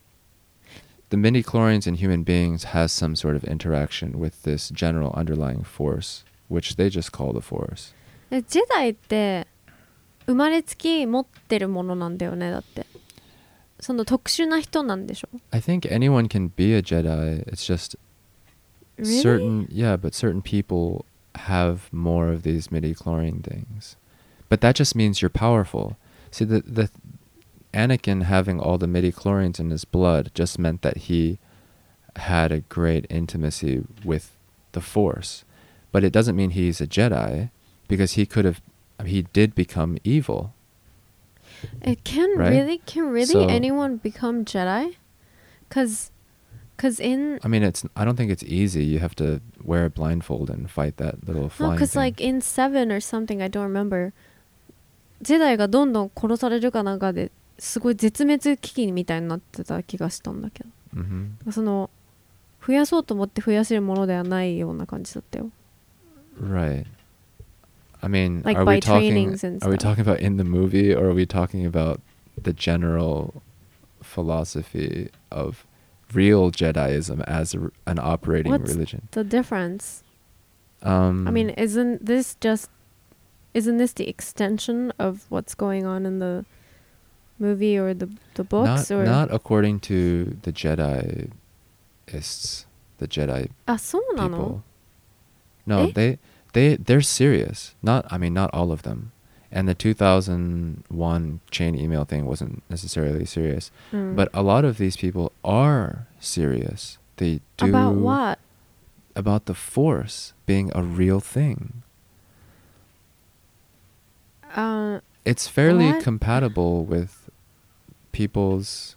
the midi chlorines in human beings has some sort of interaction with this general underlying force, which they just call the force. え、ジェダイって生まれつき持ってるものなんだよね、だって。その特殊な人なんでしょ？ I think anyone can be a Jedi. It's just Really? certain, yeah, but certain people have more of these midi chlorine things. But that just means you're powerful. See, the the Anakin having all the midi chlorines in his blood just meant that he had a great intimacy with the Force. But it doesn't mean he's a Jedi, because he could have, he did become evil. It can Right? really, can really So- anyone become Jedi? Cause, cause in I mean, it's. I don't think it's easy. You have to wear a blindfold and fight that little no, flying cause thing. like in seven or something, I don't remember. ジェダイがどんどん殺されるかなんかですごい絶滅危機みたいになってた気がしたんだけど、 hmm その増やそうと思って増やせるものではないような感じだったよ。 Right. I mean, Like are by we talking? trainings and Are we stuff. talking about in the movie, or are we talking about the general philosophy of real Jediism as a, an operating What's- religion? The difference. Um, I mean, isn't this just isn't this the extension of what's going on in the movie or the the books not or not according to the Jedaists, the Jedi あ、そうなの？ people. No, Eh? they they they're serious. Not I mean not all of them. And the two thousand one chain email thing wasn't necessarily serious, うん、 but a lot of these people are serious. They do about what? about the Force being a real thing. Uh, It's fairly What? compatible with people's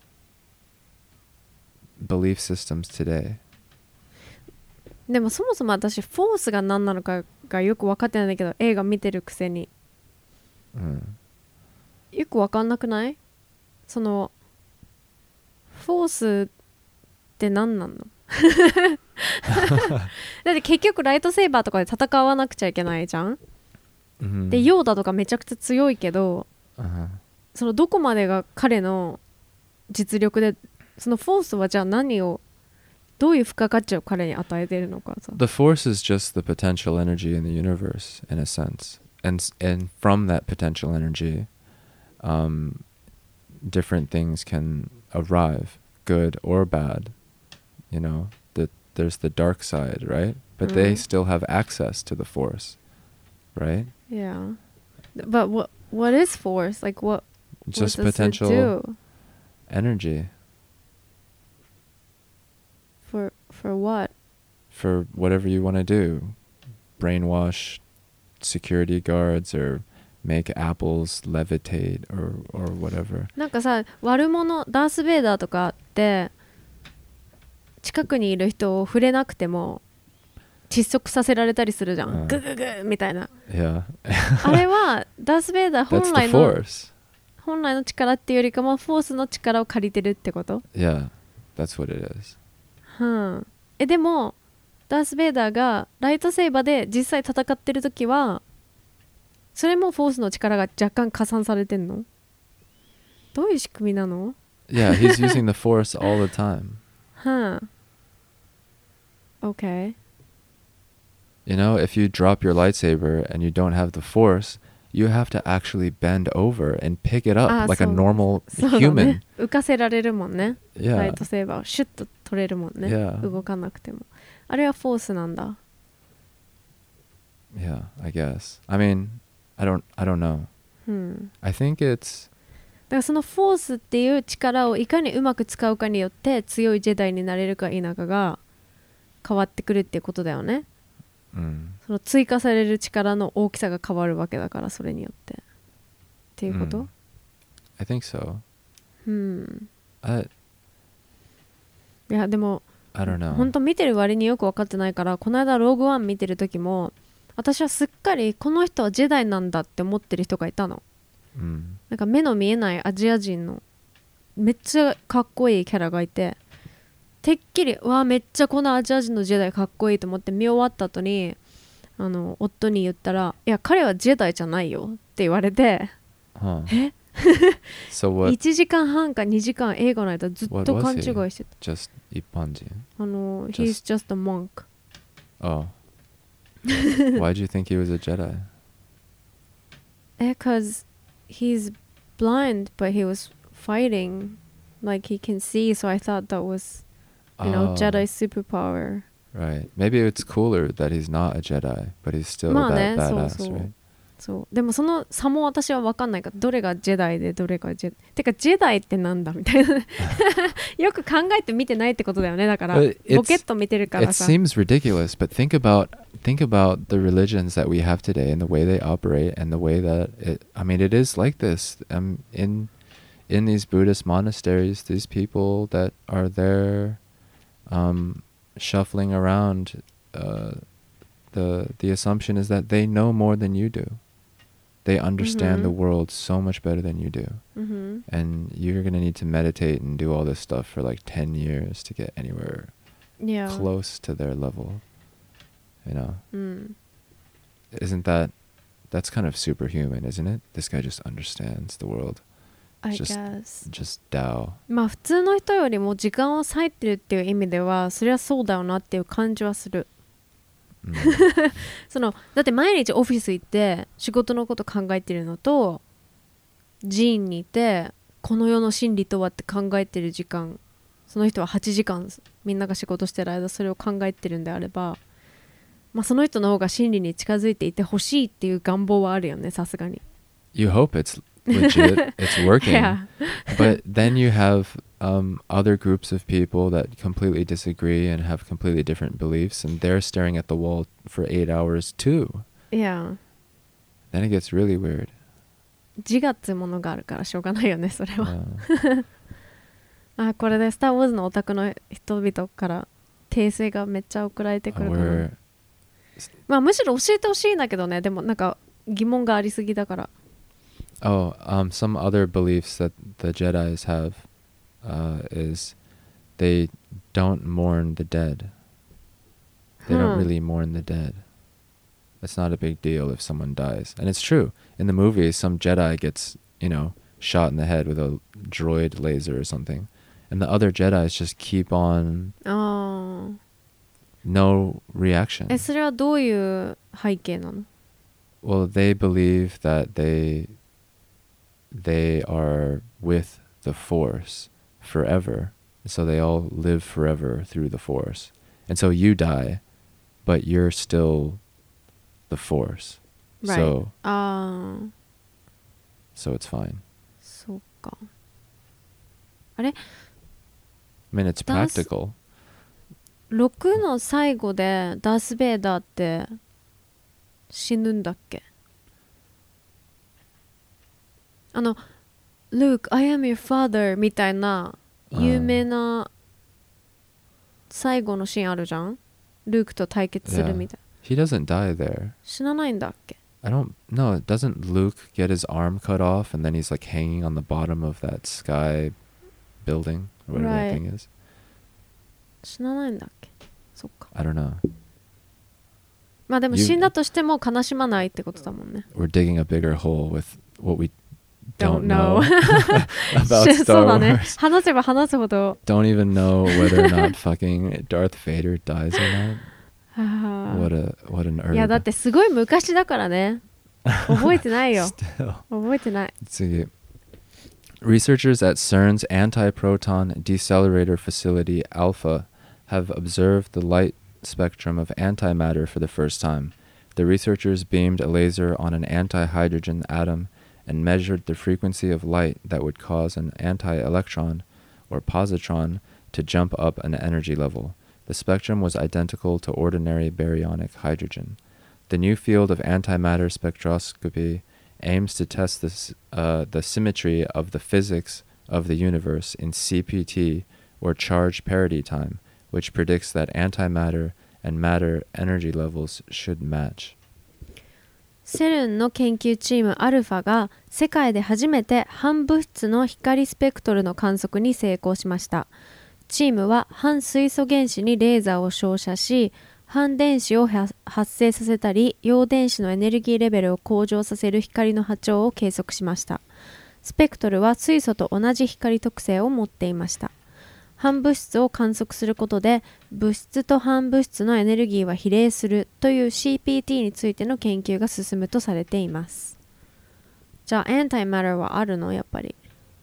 belief systems today. でもそもそも私フォースが何なのかがよく分かってないんだけど、映画見てるくせに Mm. よく分かんなくない？そのフォースって何なの？だって結局ライトセーバーとかで戦わなくちゃいけないじゃん。 Mhm. でヨーダとかめちゃくちゃ強いけど、 Uh-huh. そのどこまでが彼の実力で、そのフォースはじゃあ何をどういう付加価値を彼に与えているのかさ。 The Force is just the potential energy in the universe, in a sense, and s- and from that potential energy, um, different things can arrive, good or bad. You know, that there's the dark side, right? But they Mm. still have access to the Force, right? Yeah. But what what is force? Like what, Just what does potential it do? energy For for what? for whatever you want to do. Brainwash security guards, or make apples levitate, or or whatever. なんかさ、悪者ダース・ベイダーとかって近くにいる人を触れなくても窒息させられたりするじゃん。 うんグググみたいな。 Yeah. あれはダース・ベイダー That's 本 the 来の Force. 本来の力っていうよりかもフォースの力を借りてるってこと？ Yeah, that's what it is. うん。えでもダース・ベイダーがライトセーバーで実際戦ってる時はそれもフォースの力が若干加算されてんの？どういう仕組みなの？ Yeah, he's using the force all the time. Huh. Okay. You know, if you drop your lightsaber and you don't have the force, you have to actually bend over and pick it up あ、 like a そう normal そうだ human. ね。浮かせられるもんね。ライ Yeah. トセーバーをシュッと取れるもんね。 Yeah. 動かなくても。あれはフォースなんだ。 Yeah, I guess. I mean, I don't I don't know. うん。 I think it's だからそのフォースっていう力をいかにうまく使うかによって強いジェダイになれるか否かが変わってくるっていうことだよね。 mm, その追加される力の大きさが変わるわけだからそれによってっていうこと、 mm, I think so. うん、 I いやでも I don't know. 本当見てる割によく分かってないから、この間ローグワン見てる時も私はすっかりこの人はジェダイなんだって思ってる人がいたの。 Mm, なんか目の見えないアジア人のめっちゃかっこいいキャラがいて、てっきりうわめっちゃこのアジア人のジェダイかっこいいと思って見終わった後にあの夫に言ったら、いや彼はジェダイじゃないよって言われて、 huh. え So what? いちじかんはんかにじかん映画の間ずっ What と was 勘 he? 違いしてた。 Just Ippanjin. あの Just- He's just a monk. Oh. Why'd you think he was a Jedi? え cause he's blind but he was fighting like he can see, so I thought that was you know Oh, Jedi superpower. right. Maybe it's cooler that he's not a Jedi, but he's still まあ that ね、そう badass, そう right? そうでもその差も私は分かんないから、どれがジェダイでどれがジェてかジェダイってなんだみたいなよく考えて見てないってことだよね。だから But it's- ボケっと見てるから It さ。 seems ridiculous, but think about think about the religions that we have today and the way they operate and the way that it I mean it is like this. Um in in these Buddhist monasteries, these people that are there um shuffling around, uh the the assumption is that they know more than you do. They understand the Mhm. world so much better than you do. うん And you're going to need to meditate and do all this stuff for like ten years to get anywhere いや close to their level. You know, うん isn't that that's kind of superhuman, isn't it? This guy just understands the world. I Just- guess Just Tao. まあ普通の人よりも時間を割いてるっていう意味ではそりゃそうだよなっていう感じはする。 Mm. そのだって毎日オフィス行って仕事のこと考えてるのと寺院にいてこの世の真理とはって考えてる時間、その人ははちじかんみんなが仕事してる間それを考えてるんであれば、まあ、その人の方が真理に近づいていてほしいっていう願望はあるよね、さすがに。 You hope it's legit, it's working. Yeah. But then you have um, other groups of people that completely disagree and have completely different beliefs, and they're staring at the wall for eight hours too. いや Then it gets really weird. 自我っていうものがあるからしょうがないよね、それは。 Uh, あ、これでスター・ウォーズのオタクの人々から訂正がめっちゃ送られてくるから、 we're まあむしろ教えてほしいんだけどね。でもなんか疑問がありすぎだから。 oh, um, some other beliefs that the Jedis have uh, is they don't mourn the dead. They don't Huh. really mourn the dead. It's not a big deal if someone dies, and it's true. In the movie, some Jedi gets, you know, shot in the head with a droid laser or something, and the other Jedis just keep on ああ。 no reaction. え、それはどういう背景なの？ Well, they believe that they they are with the Force forever, so they all live forever through the Force. And so you die, but you're still the Force. Right. So ああ、 so it's fine. そうか。 I mean, it's Does- practical. ろくの最後でダース・ベイダーって死ぬんだっけ？あの Luke, I am your father みたいな有名な最後のシーンあるじゃん。ルークと対決するみたいな。 He doesn't die there. 死なないんだっけ？ I don't know. Doesn't Luke get his arm cut off and then he's like hanging on the bottom of that sky building or whatever Right. that thing is? 死なないんだっけ？そっか。 I don't know. まあでも You- 死んだとしても悲しまないってことだもんね。 we're digging a bigger hole with what we Don't don't know know. about そ Star うだね。 Wars. 話せば話すほど Don't even know whether or not fucking Darth Vader dies or not. は What a what an あ herb. いやだってすごい昔だからね。覚えてないよ。 Still. 覚えてない。 See, researchers at CERN's anti-proton decelerator facility ALPHA have observed the light spectrum of antimatter for the first time. The researchers beamed a laser on an anti-hydrogen atom and measured the frequency of light that would cause an anti-electron or positron to jump up an energy level. The spectrum was identical to ordinary baryonic hydrogen. The new field of antimatter spectroscopy aims to test this, uh, the symmetry of the physics of the universe in C P T, or charge parity time, which predicts that antimatter and matter energy levels should match. セルンの研究チームアルファが世界で初めて反物質の光スペクトルの観測に成功しました。チームは反水素原子にレーザーを照射し、反電子を発生させたり、陽電子のエネルギーレベルを向上させる光の波長を計測しました。スペクトルは水素と同じ光特性を持っていました。反物質を観測することで物質と反物質のエネルギーは比例するという シーピーティー についての研究が進むとされています。じゃあ antimatter はあるのやっぱり。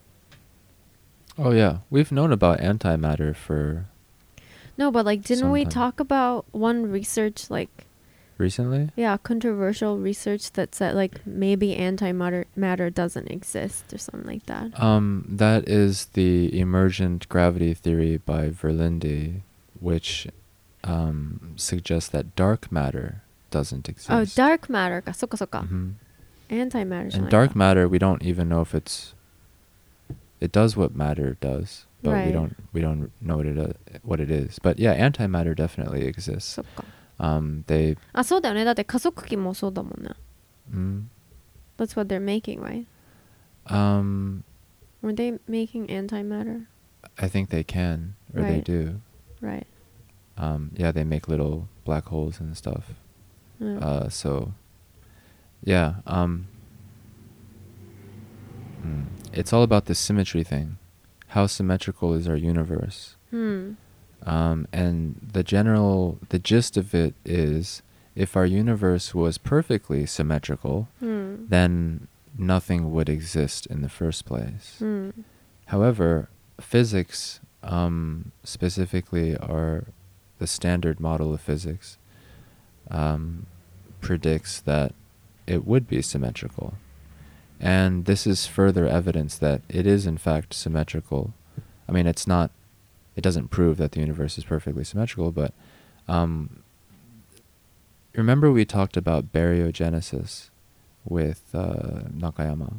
Oh yeah, we've known about antimatter for No, but like didn't we Sometime. talk about one research like recently. yeah, controversial research that said like maybe antimatter matter doesn't exist or something like that. Um, that is the emergent gravity theory by Verlinde, which um, suggests that dark matter doesn't exist. Oh, dark matter か。そっかそっか。 Mhm. Antimatter じゃな And いか。 dark matter, we don't even know if it's. It does what matter does, but we Right. don't we don't know what it uh, what it is. But yeah, antimatter definitely exists. そっか。 Um, they. あ、そうだよね。だって加速器もそうだもんね。 Mm, That's what they're making, right? um, Were they making antimatter? I think they can, or they Right. do. Right. Um, yeah, they make little black holes and stuff. うん Uh, so, yeah, um, mm, it's all about the symmetry thing. How symmetrical is our universe? うん。 Um, and the general, the gist of it is, if our universe was perfectly symmetrical, うん。 then nothing would exist in the first place. うん。 However, physics, um, specifically our the standard model of physics, um, predicts that it would be symmetrical. And this is further evidence that it is in fact symmetrical. I mean, it's not, it doesn't prove that the universe is perfectly symmetrical, but um, remember we talked about baryogenesis with uh, Nakayama.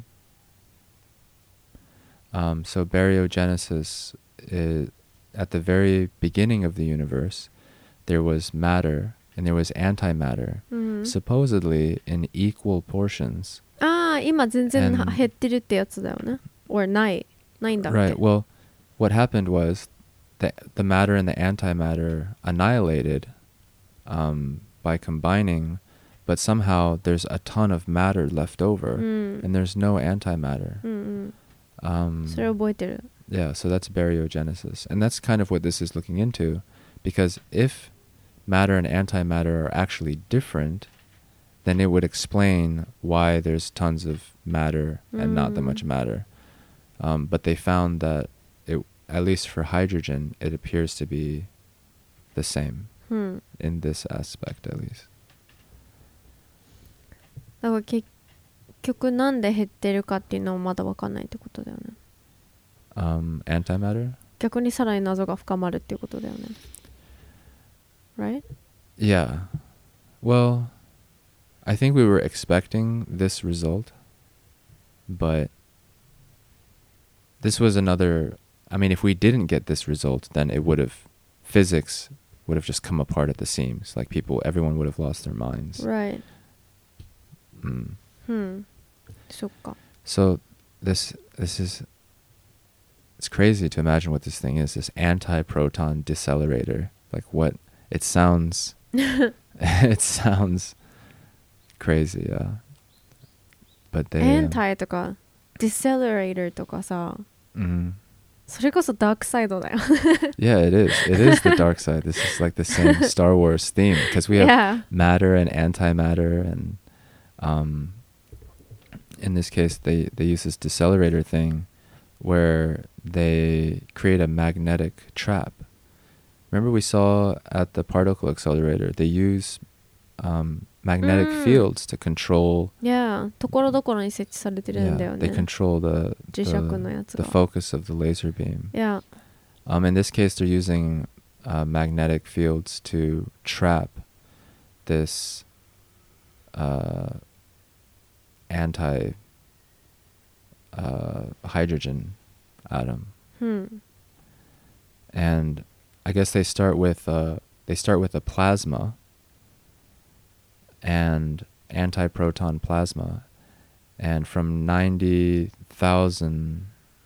Um, so baryogenesis is, at the very beginning of the universe, there was matter and there was antimatter, うん、 supposedly in equal portions. ああ、今全然 And- 減ってるってやつだよね。or ない。ないんだっけ。 Right. Well, what happened was the the matter and the antimatter annihilated um, by combining, but somehow there's a ton of matter left う over, ん。 and there's no antimatter. うんうん。 Um, それ覚えてる。 Yeah, so that's baryogenesis. And that's kind of what this is looking into, because if matter and antimatter are actually different, then it would explain why there's tons of matter and not that Mm. much matter. Um, but they found that, it, at least for hydrogen, it appears to be the same うん。 in this aspect, at least. だから結局なんで減ってるかっていうのはまだ分かんないってことだよね。 Um, antimatter? 逆にさらに謎が深まるっていうことだよね。Right? Yeah. Well, I think we were expecting this result, but this was another. I mean, if we didn't get this result, then it would have, physics would have just come apart at the seams. Like people, everyone would have lost their minds. Right. Mm. うん。そっか。 So this this is. It's crazy to imagine what this thing is. This anti-proton decelerator. Like what it sounds. It sounds crazy, yeah. But they... uh, anti とか decelerator とかさ、 mhm. それこそダークサイドだよ。 Yeah, it is. It is the dark side. This is like the same Star Wars theme because we have Yeah. matter and antimatter, and um, in this case, they, they use this decelerator thing where they create a magnetic trap. Remember we saw at the particle accelerator, they use um, magnetic Mm. fields to control. Yeah. ところどころに設置されてるんだ Yeah, よ they ね。 control the 磁石のやつ the, が。 the focus of the laser beam. Yeah. Um, in this case, they're using uh, magnetic fields to trap this uh, anti uh, hydrogen atom, うん。 and I guess they start with uh, they start with a plasma and antiproton plasma, and from ninety thousand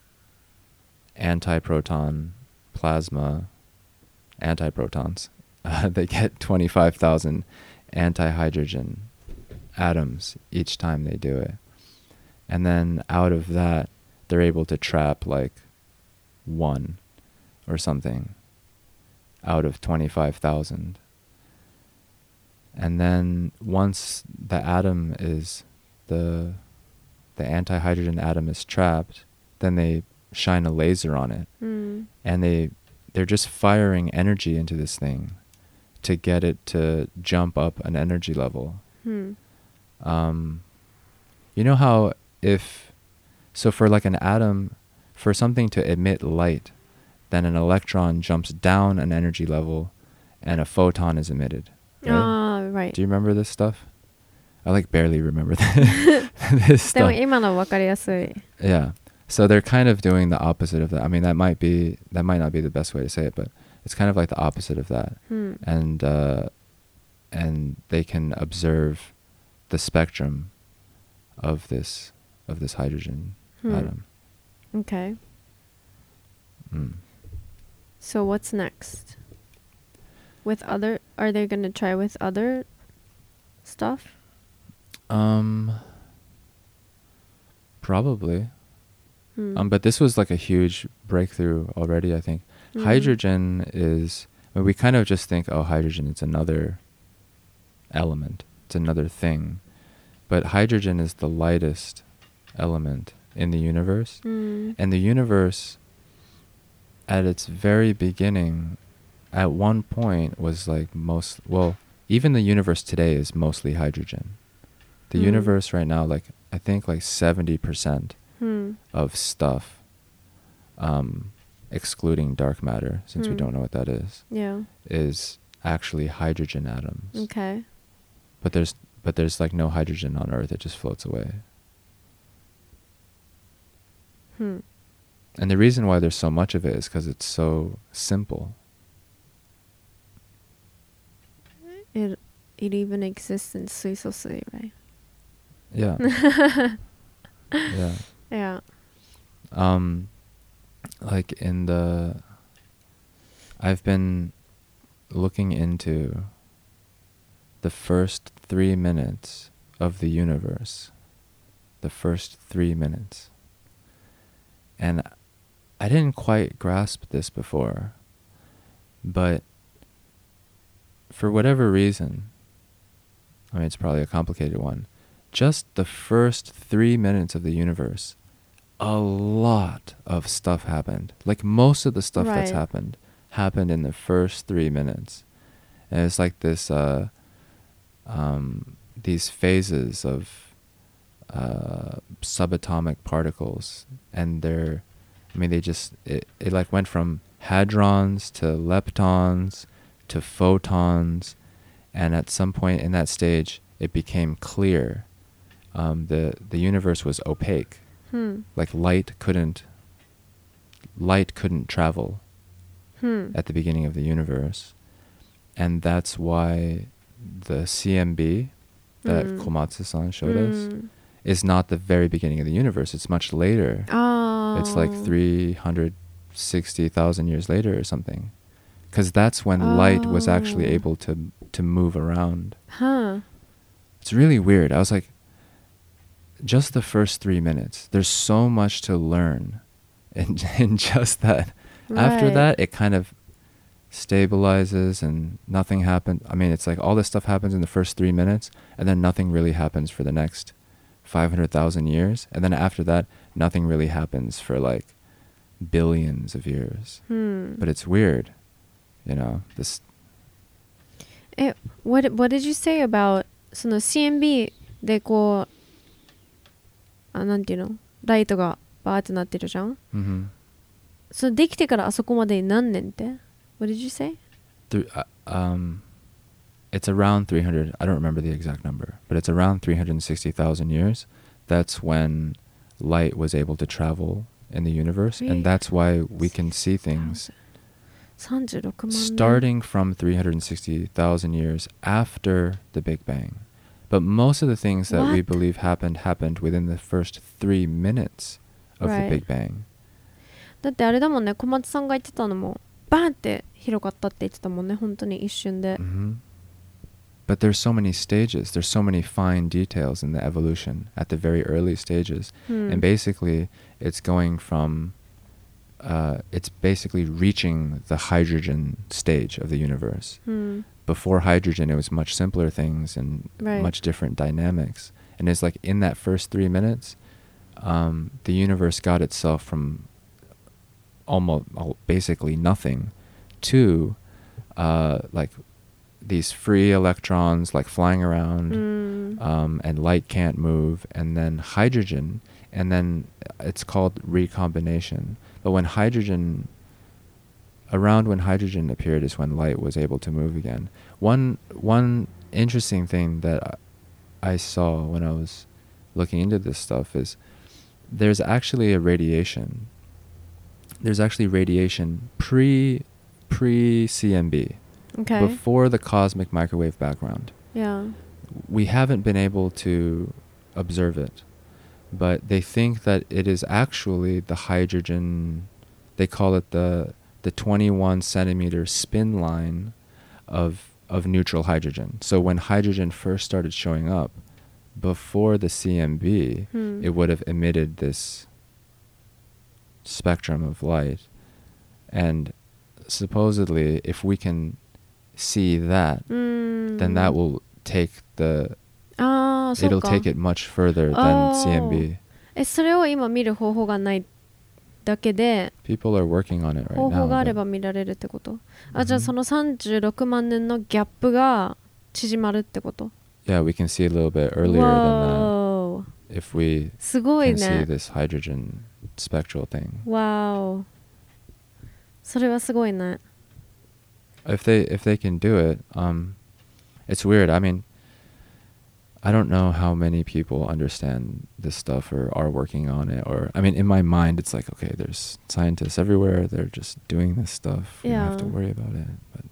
antiproton plasma antiprotons, uh, they get twenty-five thousand antihydrogen atoms each time they do it. And then out of that, they're able to trap like one or something out of twenty-five thousand. And then once the atom is, the the antihydrogen atom is trapped, then they shine a laser on it. うん。 And they, they're just firing energy into this thing to get it to jump up an energy level. うん。 Um, you know how if, so for like an atom, for something to emit light, then an electron jumps down an energy level and a photon is emitted. Right? Ah, right. Do you remember this stuff? I like barely remember that. This でも stuff. 今の分かりやすい。 Yeah. So they're kind of doing the opposite of that. I mean, that might be, that might not be the best way to say it, but it's kind of like the opposite of that. うん。 And, uh, and they can observe the spectrum of this, of this hydrogen うん。 atom. Okay. Mm. So what's next? With other, are they going to try with other stuff? Um, probably. うん。 Um, but this was like a huge breakthrough already, I think. うん Hydrogen is, I mean, we kind of just think, oh, hydrogen, it's another element, it's another thing. But hydrogen is the lightest element in the universe. うん。 And the universe, at its very beginning, at one point was like most, well, even the universe today is mostly hydrogen. The Mm. universe right now, like, I think like seventy percent うん。 of stuff, um, excluding dark matter, since we Hmm. don't know what that is, Yeah. is actually hydrogen atoms. Okay. But there's but there's like no hydrogen on Earth; it just floats away. うん。 And the reason why there's so much of it is because it's so simple. It, it even exists in 水素水, right? Yeah. Yeah. Yeah. Um, like in the, I've been looking into the first three minutes of the universe, the first three minutes. And I didn't quite grasp this before, but for whatever reason, I mean, it's probably a complicated one, just the first three minutes of the universe, a lot of stuff happened. Like most of the stuff that's Right. happened, happened in the first three minutes. And it's like this, uh, um, these phases of uh, subatomic particles. And they're, I mean, they just, it, it like went from hadrons to leptons to photons. And at some point in that stage, it became clear. Um, the, the universe was opaque. Hmm. Like light couldn't, light couldn't travel Hmm. at the beginning of the universe. And that's why the C M B that Mm. Komatsu-san showed us Mm. is not the very beginning of the universe. It's much later. Oh. It's like three hundred sixty thousand years later or something. Because that's when light was actually Oh. able to to move around. Huh. It's really weird. I was like, just the first three minutes, there's so much to learn in, in just that. Right. After that, it kind of stabilizes and nothing happens. I mean, it's like all this stuff happens in the first three minutes and then nothing really happens for the next five hundred thousand years. And then after that, nothing really happens for like billions of years. Hmm. But it's weird, you know, this. Eh, what, what did you say about その シーエムビー でこう、あ、なんていうのライトがバーってなってるじゃん、 Mm-hmm. そのできてからあそこまでに何年って What did you say? Th- uh, um, it's around three hundred. I don't remember the exact number, but it's around three hundred sixty thousand years. That's when light was able to travel in the universe, and that's why we can see things さんじゅうろくまん年 starting from three hundred sixty thousand years after the Big Bang. But most of the things that we What? believe happened happened within the first three minutes of Right. the Big Bang. だってあれだもんね、小松さんが言ってたのもバーンって広かったって言ってたもんね、本当に一瞬で、 Mm-hmm. But there's so many stages. There's so many fine details in the evolution at the very early stages. うん And basically, it's going from, uh, it's basically reaching the hydrogen stage of the universe. うん Before hydrogen, it was much simpler things and Right. much different dynamics. And it's like in that first three minutes, um, the universe got itself from almost al- basically nothing to uh, like these free electrons like flying う around, ん um, and light can't move, and then hydrogen, and then it's called recombination. But when hydrogen, around when hydrogen appeared is when light was able to move again. One one interesting thing that I saw when I was looking into this stuff is there's actually a radiation. There's actually radiation pre pre C M B, Okay. before the cosmic microwave background. Yeah. We haven't been able to observe it, but they think that it is actually the hydrogen. They call it the the twenty-one centimeter spin line of of neutral hydrogen. So when hydrogen first started showing up, before the C M B, うん it would have emitted this spectrum of light. And supposedly, if we can see that, うん then that will take the ああ、そう it'll か take it much further than C M B. え、それを今見る方法がないだけで People are working on it right 方法 now. があれ but- ば見られるってこと、あ、 うんじゃあそのさんじゅうろくまん年のギャップが縮まるってこと yeah, we can see a little bit earlier than Wow. that if we すごい can see ね this hydrogen spectral thing. Wow. それはすごいね If they if they can do it, um, it's weird. I mean, I don't know how many people understand this stuff or are working on it. Or I mean, in my mind, it's like, okay, there's scientists everywhere. They're just doing this stuff. We don't have to Yeah. worry about it. But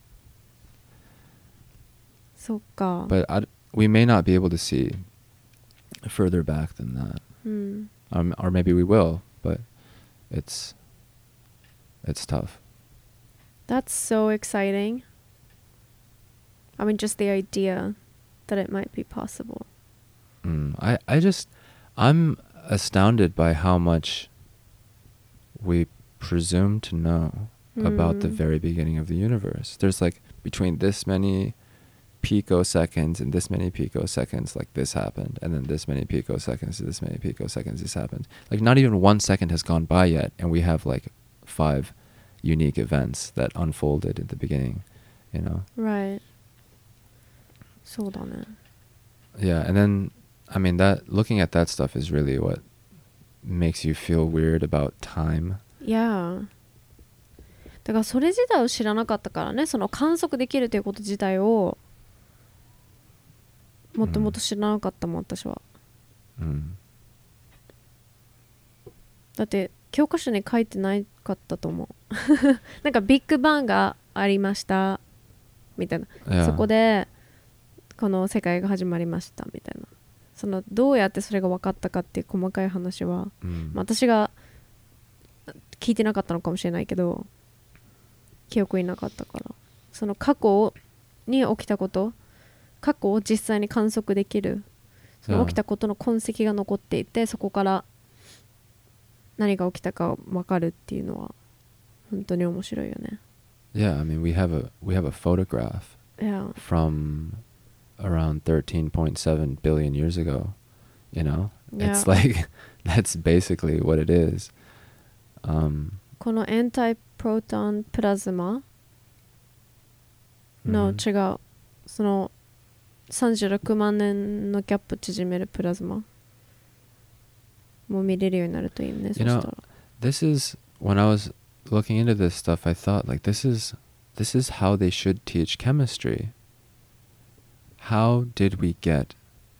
そっか but I, we may not be able to see further back than that. うん Um, or maybe we will, but it's it's tough. That's so exciting. I mean, just the idea that it might be possible. Mm, I, I just, I'm astounded by how much we presume to know about the Mm. very beginning of the universe. There's like between this many picoseconds and this many picoseconds, like this happened, and then this many picoseconds to this many picoseconds, this happened. Like not even one second has gone by yet, and we have like five unique events that unfolded at the beginning, you know? Right. そうだね Yeah, and then I mean that looking at that stuff is really what makes you feel weird about time. Yeah. だからそれ自体を知らなかったからね、その観測できるということ自体をもっともっと知らなかったもん、私は。 Mm. だって教科書に書いてないかったと思う。なんかビッグバンがありましたみたいな。 Yeah. そこでこの世界が始まりましたみたいな。そのどうやってそれが分かったかっていう細かい話は、 Mm. まあ私が聞いてなかったのかもしれないけど記憶になかったから、その過去に起きたこと、過去を実際に観測できる、その起きたことの痕跡が残っていて、そこから何が起きたか分かるっていうのは本当に面白いよね。 Yeah, I mean, we have a we have a photograph Yeah. from around thirteen point seven billion years ago. You know, Yeah. it's like that's basically what it is. Um, このエンタイプロトンプラズマの mhm. 違う、そのさんじゅうろくまん年のギャップ縮めるプラズマも見れるようになるといいね。そ You した know, ら this is when I was looking into this stuff, I thought like this is this is how they should teach chemistry. How did we get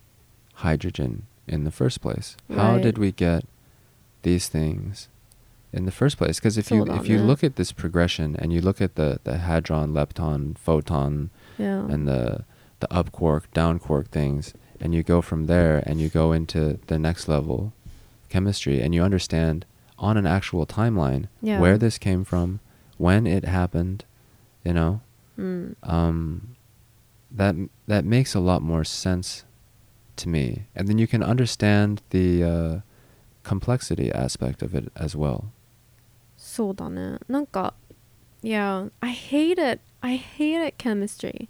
hydrogen in the first place? How Right. did we get these things in the first place? Because if you if you そうだね。 look at this progression and you look at the the hadron, lepton, photon, Yeah. and the the up quark, down quark things, and you go from there and you go into the next level chemistry and you understand on an actual timeline Yeah. where this came from, when it happened, you know, うん。 um, that that makes a lot more sense to me, and then you can understand the uh, complexity aspect of it as well. そうだね。なんか、Yeah, I hate it. I hate it chemistry.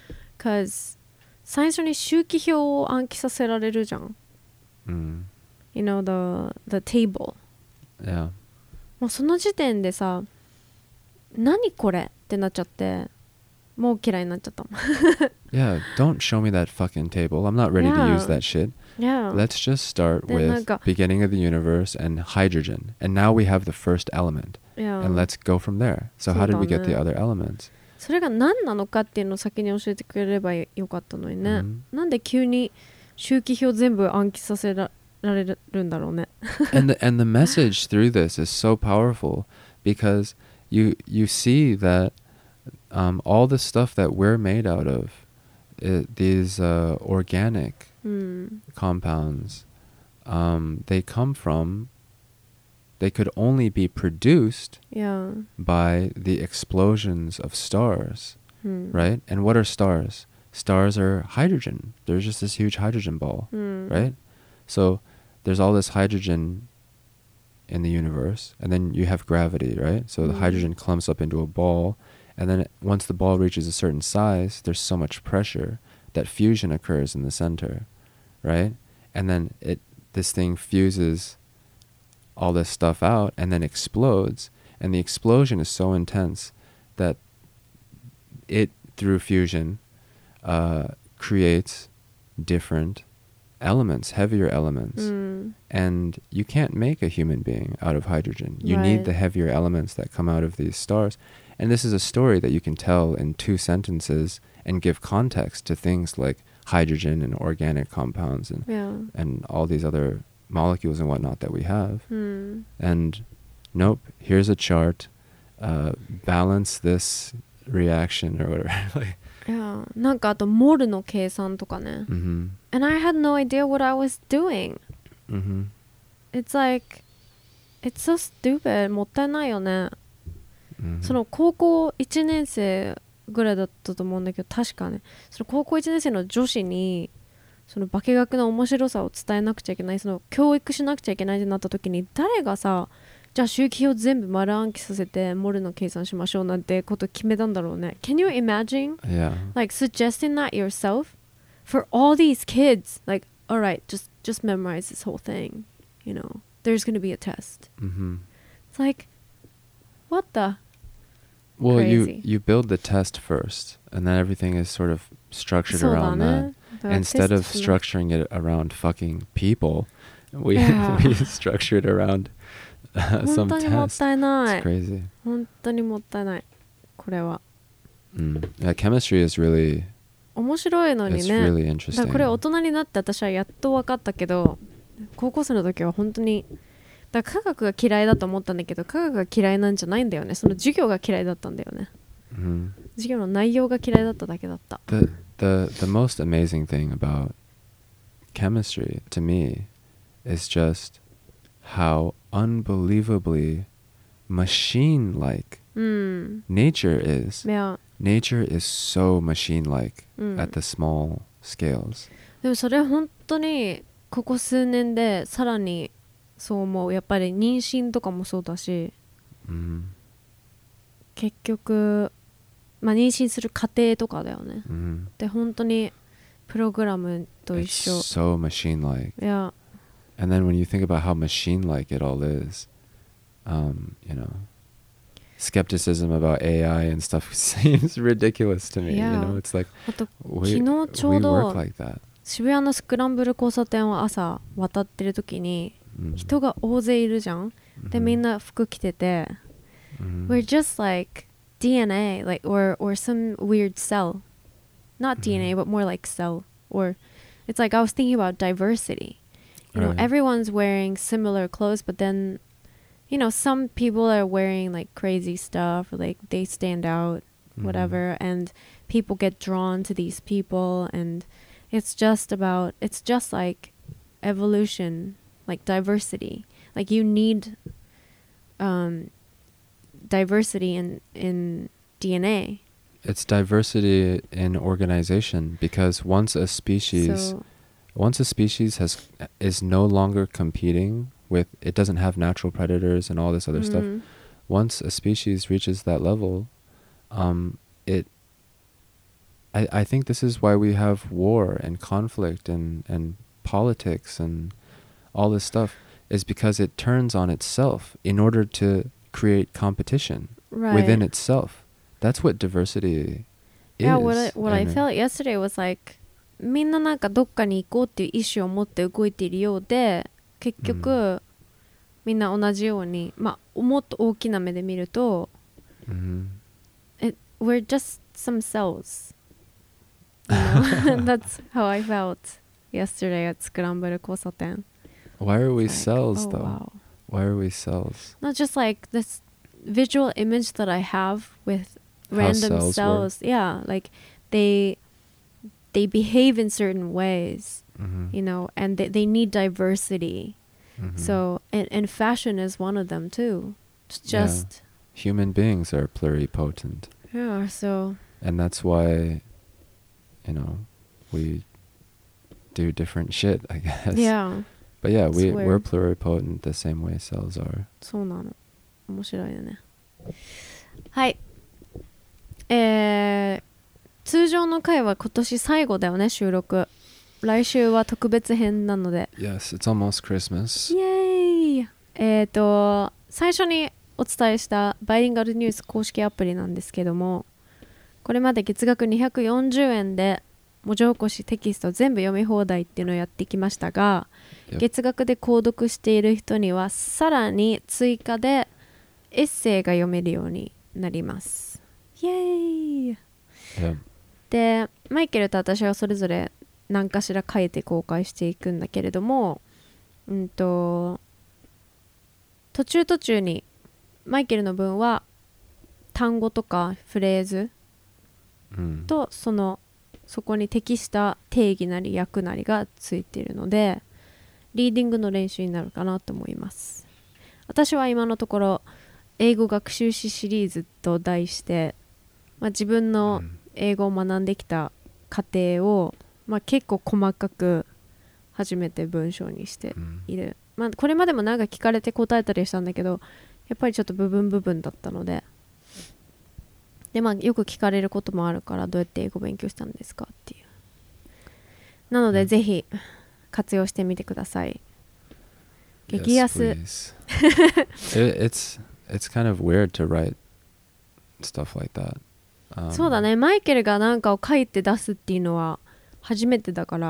Cause 最初に周期表を暗記させられるじゃん。 Mm. You know, the, the table. Yeah. もうその時点でさ、何これってなっちゃって、もう嫌いになっちゃったもん。 Yeah, don't show me that fucking table. I'm not ready to Yeah. use that shit. Yeah. Let's just start Then with なんか、 beginning of the universe and hydrogen. And now we have the first element. Yeah. And let's go from there. So how did we get the そうだね。 other elements? それが何なのかっていうのを先に教えてくれればよかったのにね。 うんなんで急に周期表全部暗記させられるんだろうね。 and the and the message through this is so powerful because you you see that um, all the stuff that we're made out of, it, these uh, organic うん。 compounds, um, they come from, they could only be produced Yeah. by the explosions of stars, うん。 right? And what are stars? Stars are hydrogen. There's just this huge hydrogen ball, うん。 right? So there's all this hydrogen in the universe, and then you have gravity, right? So the Mm. hydrogen clumps up into a ball, and then once the ball reaches a certain size, there's so much pressure that fusion occurs in the center, right? And then it this thing fuses all this stuff out and then explodes, and the explosion is so intense that it, through fusion, uh, creates different elements, heavier elements. うん。 And you can't make a human being out of hydrogen. You need Right. the heavier elements that come out of these stars. And this is a story that you can tell in two sentences and give context to things like hydrogen and organic compounds and, Yeah. and all these other molecules and whatnot that we have. うん。 And nope, here's a chart. Uh, balance this reaction or whatever. Like, いや、なんかあとモルの計算とかね。 mm-hmm, And I had no idea what I was doing. mm-hmm. It's like, it's so stupid. もったいないよね。 Mm-hmm. その高校いちねん生ぐらいだったと思うんだけど、確かね、その高校いちねん生の女子にその化学の面白さを伝えなくちゃいけない、その教育しなくちゃいけないってなった時に、誰がさ、じゃあ周期表全部丸暗記させてモルの計算しましょうなんてこと決めたんだろうね。 Can you imagine Yeah. like suggesting that yourself for all these kids? Like, alright, just just memorize this whole thing. You know, there's gonna be a test. Mm-hmm. It's like, what the? Well, Crazy. you you build the test first, and then everything is sort of structured そうだ around that. ね。だから Instead テ of ストしな structuring it around fucking people, we Yeah. we structure it around uh, 本 some 当にもっ test. たいな It's い。 crazy. 本当にもったいない。これは Mm. Yeah, chemistry is really 面白いのに it's ね。 really だから interesting. これ大人になって私はやっと分かったけど、高校生の時は本当にだから科学が嫌いだと思ったんだけど、科学が嫌いなんじゃないんだよね。その授業が嫌いだったんだよね。 Mhm. 授業の内容が嫌いだっただけだった。 The the the most amazing thing about chemistry to me is just how unbelievably machine-like うん。 nature is. いや、 nature is so machine-like うん at the small scales. でもそれは本当にここ数年でさらにそう思う。やっぱり妊娠とかもそうだし、 Mm. 結局、まあ、妊娠する過程とかだよね。 Mm. で本当にプログラムと It's 一緒。 so machine-like. いや、 And then when you think about how machine-like it all is, um, you know, skepticism about A I and stuff seems ridiculous to me. Yeah. You know, it's like あと we, 昨日ちょう we ど work like that. 渋谷のスクランブル交差点を朝渡ってる時に Mm. 人が大勢いるじゃん。で Mhm. みんな服着てて、 Mhm. We're just like D N A, like or or some weird cell, not D N A, Mhm. but more like cell. Or it's like I was thinking about diversity. You know, Right. everyone's wearing similar clothes, but then, you know, some people are wearing like crazy stuff, or like they stand out, Mhm. whatever, and people get drawn to these people, and it's just about, it's just like evolution, like diversity. Like you need um, diversity in in D N A. It's diversity in organization, because once a species So once a species has is no longer competing with, it doesn't have natural predators and all this other stuff. mm, Once a species reaches that level, um, it I, I think this is why we have war and conflict and, and politics and all this stuff, is because it turns on itself in order to create competition right. within itself. That's what diversity is. Yeah, what I, what I and- felt yesterday was like みんななんかどっかに行こうっていう意思を持って動いているようで、結局、みんな同じように、まあもっと大きな目で見ると、 Mhm. it, we're just some cells. You know? That's how I felt yesterday at スクランブル交差点. Why are we Like, cells oh, though? wow. Why are we cells? Not just like this visual image that I have with How random cells cells. work. Yeah, like they they behave in certain ways, Mhm. you know, and they, they need diversity. Mhm. So and, and fashion is one of them too. It's Yeah. just Human beings are pluripotent, yeah, so and that's why, you know, we do different shit, I guess. yeah, But yeah, It's we we're weird. pluripotent the same way cells are. そうなの。面白いよね。はい。えー、通常の回は今年最後だよね、収録。来週は特別編なので。 Yes, it's almost Christmas. イエーイ。えーと、最初にお伝えしたバイリンガルニュース公式アプリなんですけども、これまで月額にひゃくよんじゅうえんで文字起こしテキスト全部読み放題っていうのをやってきましたが、 Yep. 月額で購読している人にはさらに追加でエッセイが読めるようになります。イエーイ。 Yeah. で、マイケルと私はそれぞれ何かしら書いて公開していくんだけれども、うんと途中途中にマイケルの文は単語とかフレーズ Mm. とそのそこに適した定義なり訳なりがついているので、リーディングの練習になるかなと思います。私は今のところ英語学習史シリーズと題して、まあ、自分の Mm. 英語を学んできた過程を、まあ、結構細かく初めて文章にしている、まあ、これまでもなんか聞かれて答えたりしたんだけど、やっぱりちょっと部分部分だったので、で、まあ、よく聞かれることもあるから、どうやって英語勉強したんですかっていう。なので、 うんぜひ活用してみてください。激 Yes, 安。 please. it, it's it's kind of weird to write stuff like that. Um, そうだね、マイケルがなんかを書いて出すっていうのは初めてだから。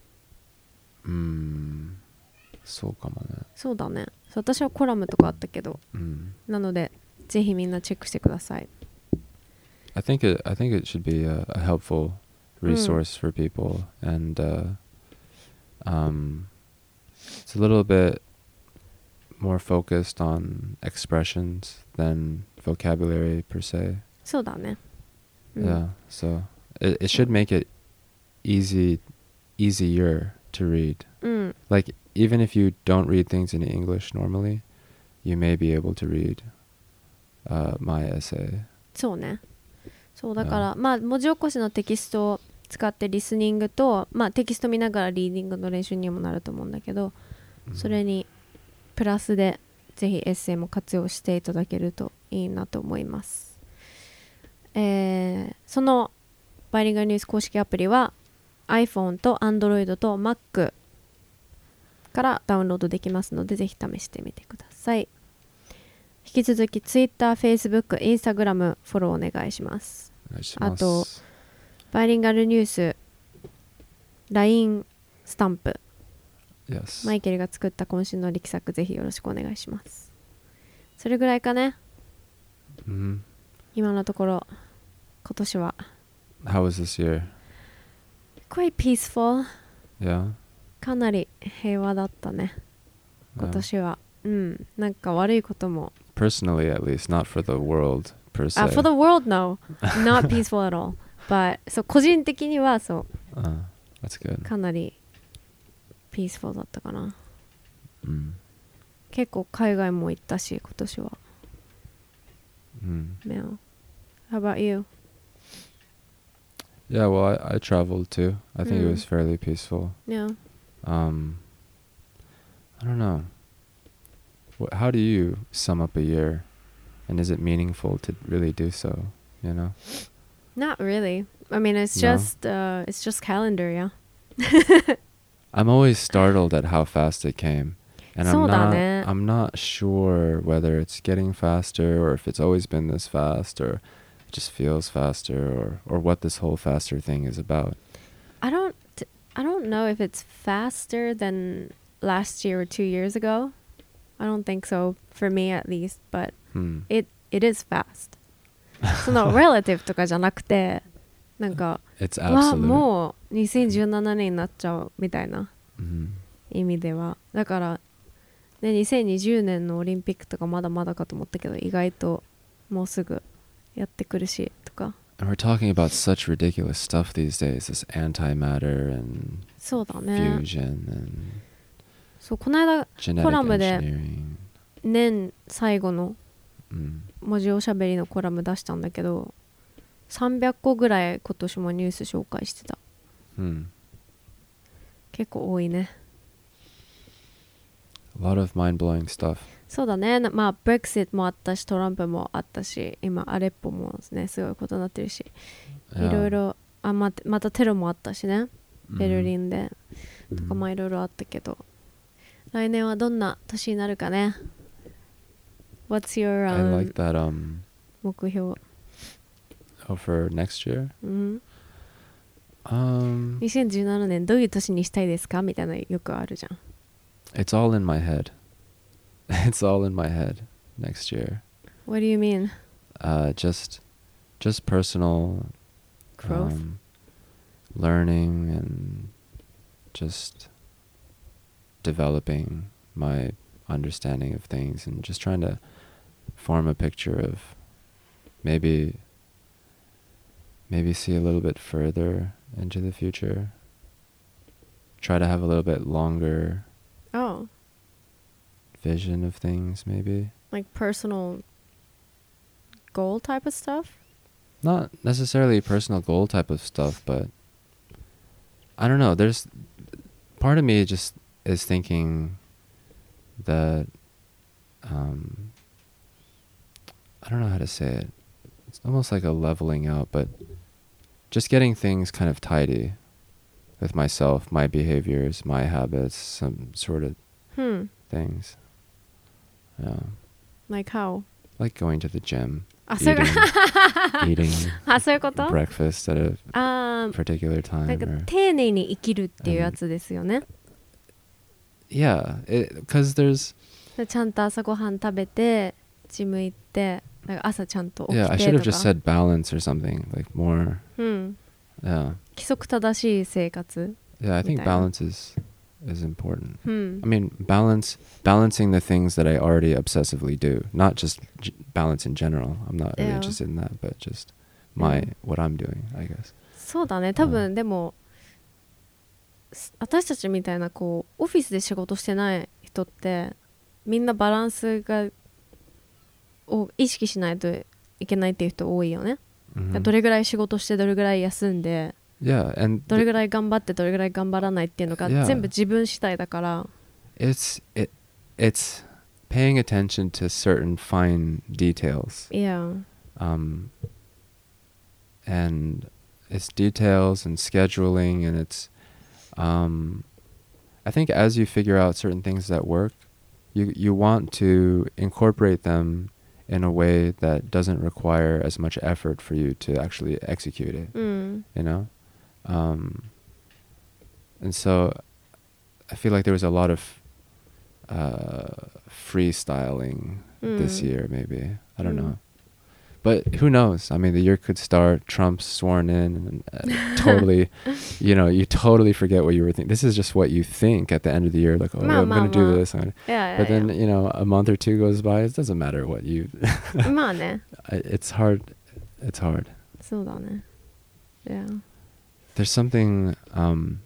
Mm, そうかもね。 そうだね。そう、私はコラムとかあったけど、 Mm. なのでぜひみんなチェックしてください。 I think it I think it should be a, a helpful resource for people, and uh, um, it's a little bit more focused on expressions than vocabulary per se. そうだね。うん Yeah, so it, it should make it easy easier to read. うん、 Like, even if you don't read things in English normally, you may be able to read uh, my essay. そうね。 そうだから、まあ文字起こしのテキストを使ってリスニングと、まあテキスト見ながらリーディングの練習にもなると思うんだけど、それにプラスでぜひエッセイも活用していただけるといいなと思います。えー、そのバイリンガルニュース公式アプリは iPhone と Android と Mac からダウンロードできますので、ぜひ試してみてください。引き続き Twitter、Facebook、Instagram フォローお願いします。 お願いします。 あとバイリンガルニュース ライン スタンプ、 Yes. マイケルが作った今週の力作、ぜひよろしくお願いします。それぐらいかね、 mm-hmm. 今のところ。今年は How was this year? quite peaceful. Yeah. かなり平和だったね今年は。うん、なんか悪いことも Personally at least, not for the world per se. Uh, for the world, no. Not peaceful at all. But そう個人的にはそう、 uh, that's good. かなり peaceful だったかな。 Mm. 結構海外も行ったし今年は。 Mm. Yeah. How about you? Yeah, well, I, I traveled too. I think Mm. it was fairly peaceful. Yeah. Um, I don't know. What, how do you sum up a year? And is it meaningful to really do so? You know? Not really. I mean, it's No? just uh, it's just calendar, yeah. I'm always startled at how fast it came. And I'm そうだ not ね。 I'm not sure whether it's getting faster or if it's always been this fast or it just feels faster or or what this whole faster thing is about. I don't I don't know if it's faster than last year or two years ago. I don't think so, for me at least, but Hmm. it it is fast. その relative とかじゃなくて、なんか It's わ absolute. もうにせんじゅうななねんになっちゃうみたいな Mhm. 意味では、だからね、にせんにじゅうねんのオリンピックとかまだまだかと思ったけど、意外ともうすぐやってくるしとか。 And we're talking about such ridiculous stuff these days, this antimatter and そうだね。 fusion and そうこの間 genetic コラムで engineering. 年最後の Mm. 文字おしゃべりのコラム出したんだけど、さんびゃっこぐらい今年もニュース紹介してた。 Hmm. 結構多いね。 A lot of mind-blowing stuff. そうだね。なまあ Brexit もあったし、トランプもあったし、今アレッポもねすごいことになってるし、 Yeah. いろいろ、あ、ま、またテロもあったしね、 Mhm. ベルリンでとか、 Mhm. まあいろいろあったけど、来年はどんな年になるかね。 What's your、 I um, like that. Um, 目標。 oh, for next year. うん、 Um, にせんじゅうななねんどういう年にしたいですかみたいなよくあるじゃん。 it's all in my head. It's all in my head. Next year. What do you mean? Uh, just, just personal Growth? um, learning and just developing my understanding of things and just trying to form a picture of maybe maybe see a little bit further into the future. Try to have a little bit longer Oh, vision of things, maybe. like personal goal type of stuff? Not necessarily personal goal type of stuff, but I don't know. There's part of me just is thinking that um, I don't know how to say it. It's almost like a leveling out, but just getting things kind of tidy with myself, my behaviors, my habits, some sort of Hmm. things. Yeah. Like how? Like going to the gym, あ、そういう eating, eating あ、そういうこと？ breakfast at a あー、 particular なん time. か Or, 丁寧に生きるっていうやつですよね。 yeah, because there's ちゃんと朝ごはん食べて、ジム行って、なんか朝ちゃんと起きて yeah. I と should have か。 just said balance or something like more. うん。 Yeah, 規則正しい生活。 yeah. I think みたいな。 balance is is important. うん。 I mean, balance balancing the things that I already obsessively do, not just g- balance in general. I'm not really Yeah. interested in that, but just my Mm. what I'm doing, I guess. そうだね。多う分でも、す私たちみたいなこうオフィスで仕事してない人ってみんなバランスがを意識しないといけないっていう人多いよね。 Mhm. どれぐらい仕事してどれぐらい休んで Yeah, and どれぐらい頑張ってどれぐらい頑張らないっていうのが Yeah. 全部自分次第だから it's it it's paying attention to certain fine details. Yeah. Um, and it's details and scheduling, and it's um, I think as you figure out certain things that work, you you want to incorporate them in a way that doesn't require as much effort for you to actually execute it. うん You know, um, and so I feel like there was a lot of uh, freestyling this うん year, maybe. I don't Mm. know. But who knows? I mean, the year could start, Trump's sworn in, and uh, totally, you know, you totally forget what you were thinking. This is just what you think at the end of the year, like, oh, Ma, I'm ma, going to do ma. this. I'm gonna... Yeah, But yeah, then, you know, a month or two goes by, it doesn't matter what you... yeah. まあね I- it's hard. It's hard. そうだね Yeah. There's something... Um,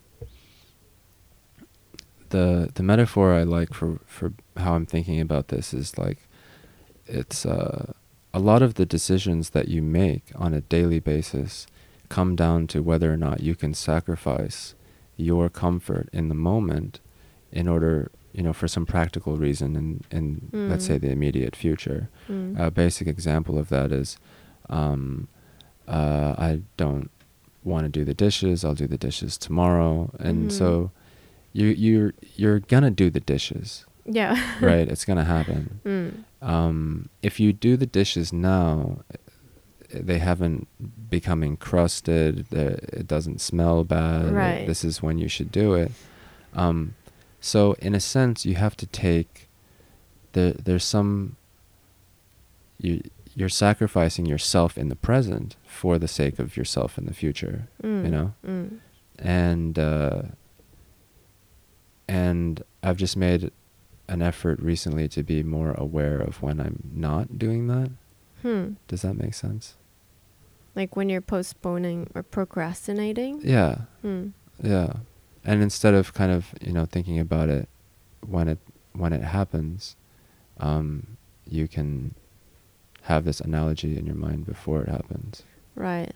the the metaphor I like for, for how I'm thinking about this is like, it's... Uh, a lot of the decisions that you make on a daily basis come down to whether or not you can sacrifice your comfort in the moment in order, you know, for some practical reason in, in Mm. let's say, the immediate future. うん A basic example of that is, um, uh, I don't want to do the dishes. I'll do the dishes tomorrow. And Mhm. so you, you're, you're going to do the dishes, Yeah. right? It's going to happen. うん Um, if you do the dishes now, they haven't become encrusted. It doesn't smell bad. Right. This is when you should do it. Um, so in a sense, you have to take. There, there's some. You, you're sacrificing yourself in the present for the sake of yourself in the future. うん You know, うん and uh, and I've just made an effort recently to be more aware of when I'm not doing that. うん Does that make sense? Like when you're postponing or procrastinating Yeah, うん yeah. And instead of kind of, you know, thinking about it when it when it happens, um, you can have this analogy in your mind before it happens. Right.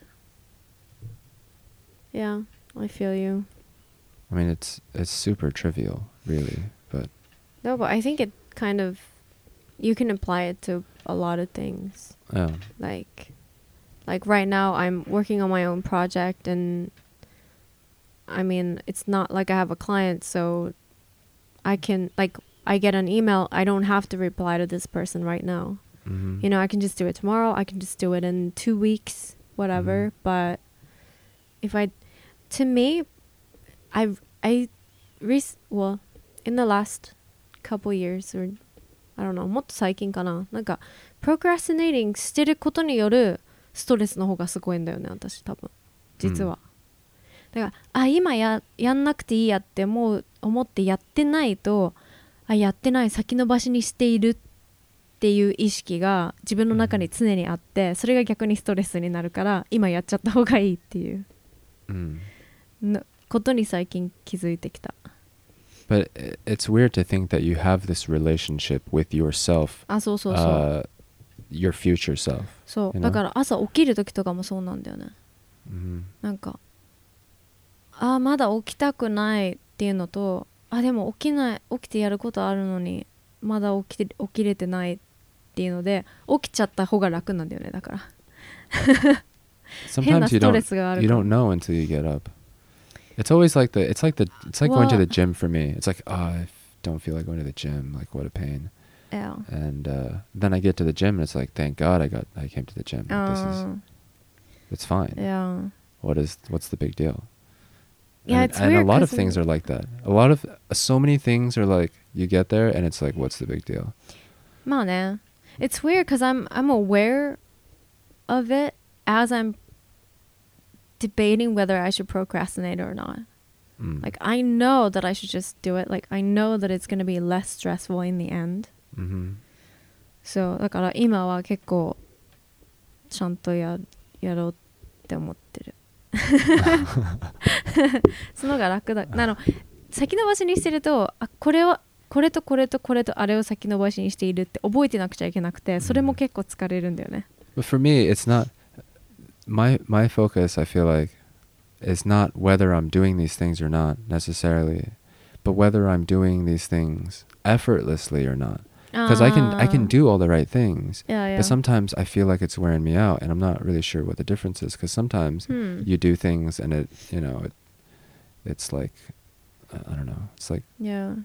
Yeah, I feel you. I mean, it's it's super trivial, really, but No, but I think it kind of you can apply it to a lot of things. yeah, Like like right now I'm working on my own project and I mean, it's not like I have a client, so I can like I get an email, I don't have to reply to this person right now. mm-hmm. You know, I can just do it tomorrow. I can just do it in two weeks, whatever. Mhm. But if I, to me, I, I, rec- well, in the last couple years or, I don't know, もっと最近かな。なんか、procrastinating してることによるストレスの方がすごいんだよね、私多分。実は。だから、あ、今や、やんなくていいやって思う、思ってやってないと、あ、やってない、先延ばしにしているっていう意識が自分の中に常にあって、それが逆にストレスになるから今やっちゃった方がいいっていう Mm. のことに最近気づいてきた。 But i- it's weird to think that you have this relationship with yourself, あ、そうそうそう uh, your future self. そう you know? だから朝起きる時とかもそうなんだよね。 Mm-hmm. なんかあ、まだ起きたくないっていうのと、あ、でも起きない、起きてやることあるのにまだ起きて起きれてないっていうので起きちゃった方が楽なんだよね。だから 変な Sometimes you ストレ don't スがある you から don't know until you get up. It's always like the it's like the it's like going to Well- the gym for me. It's like, oh, I f- don't feel like going to the gym. Like, what a pain. Yeah. And uh, then I get to the gym and it's like, thank God I got I came to the gym. Like, this is あ it's fine. ー、いや What is what's the big deal? Yeah, and, it's and weird a lot of 'cause things are like that. A lot of so many things are like you get there and it's like, what's the big deal? まあね It's weird because I'm, I'm aware of it as I'm debating whether I should procrastinate or not. Mm. Like I know that I should just do it. Like I know that it's going to be less stressful in the end. Mm-hmm. So だから今は結構ちゃんとや、やろうって思ってる。その方が楽だ。あの先延ばしにしてると、あ、これはこれとこれとこれとあれを先延ばしにしているって覚えてなくちゃいけなくて、それも結構疲れるんだよね。 But for me, it's not my my focus, I feel like, is not whether I'm doing these things or not necessarily, but whether I'm doing these things effortlessly or not. Because I can I can do all the right things, yeah, yeah. but sometimes I feel like it's wearing me out, and I'm not really sure what the difference is. Because sometimes Hmm. you do things and it, you know, it, it's like, I I don't know, it's like Yeah.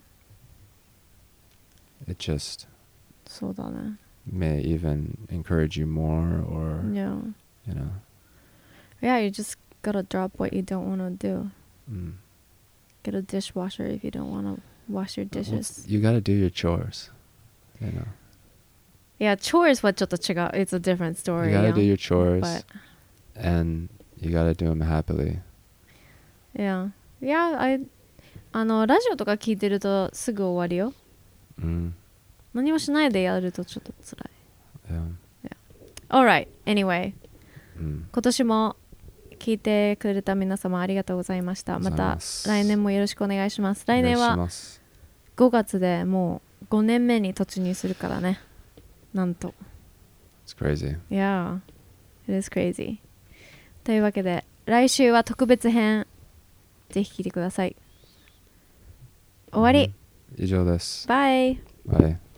it just そうだね。 may even encourage you more, or Yeah. you know. Yeah, you just gotta drop what you don't want to do. Mm. Get a dishwasher if you don't want to wash your Well, dishes. you got to do your chores, you know. Yeah, chores はちょっと違う。It's a different story. You got to yeah. do your chores, But and you got to do them happily. yeah. Yeah, I あのラジオとか聞いてるとすぐ終わるよ。 Mm. 何もしないでやるとちょっと辛い。 Yeah. Alright, anyway. Mm. 今年も聞いてくれた皆様ありがとうございました。また来年もよろしくお願いします。来年はごがつでもうごねんめに突入するからね。なんと。 It's crazy. Yeah, it is crazy. というわけで来週は特別編ぜひ聞いてください。終わり。 以上です。 バイ。 バイ。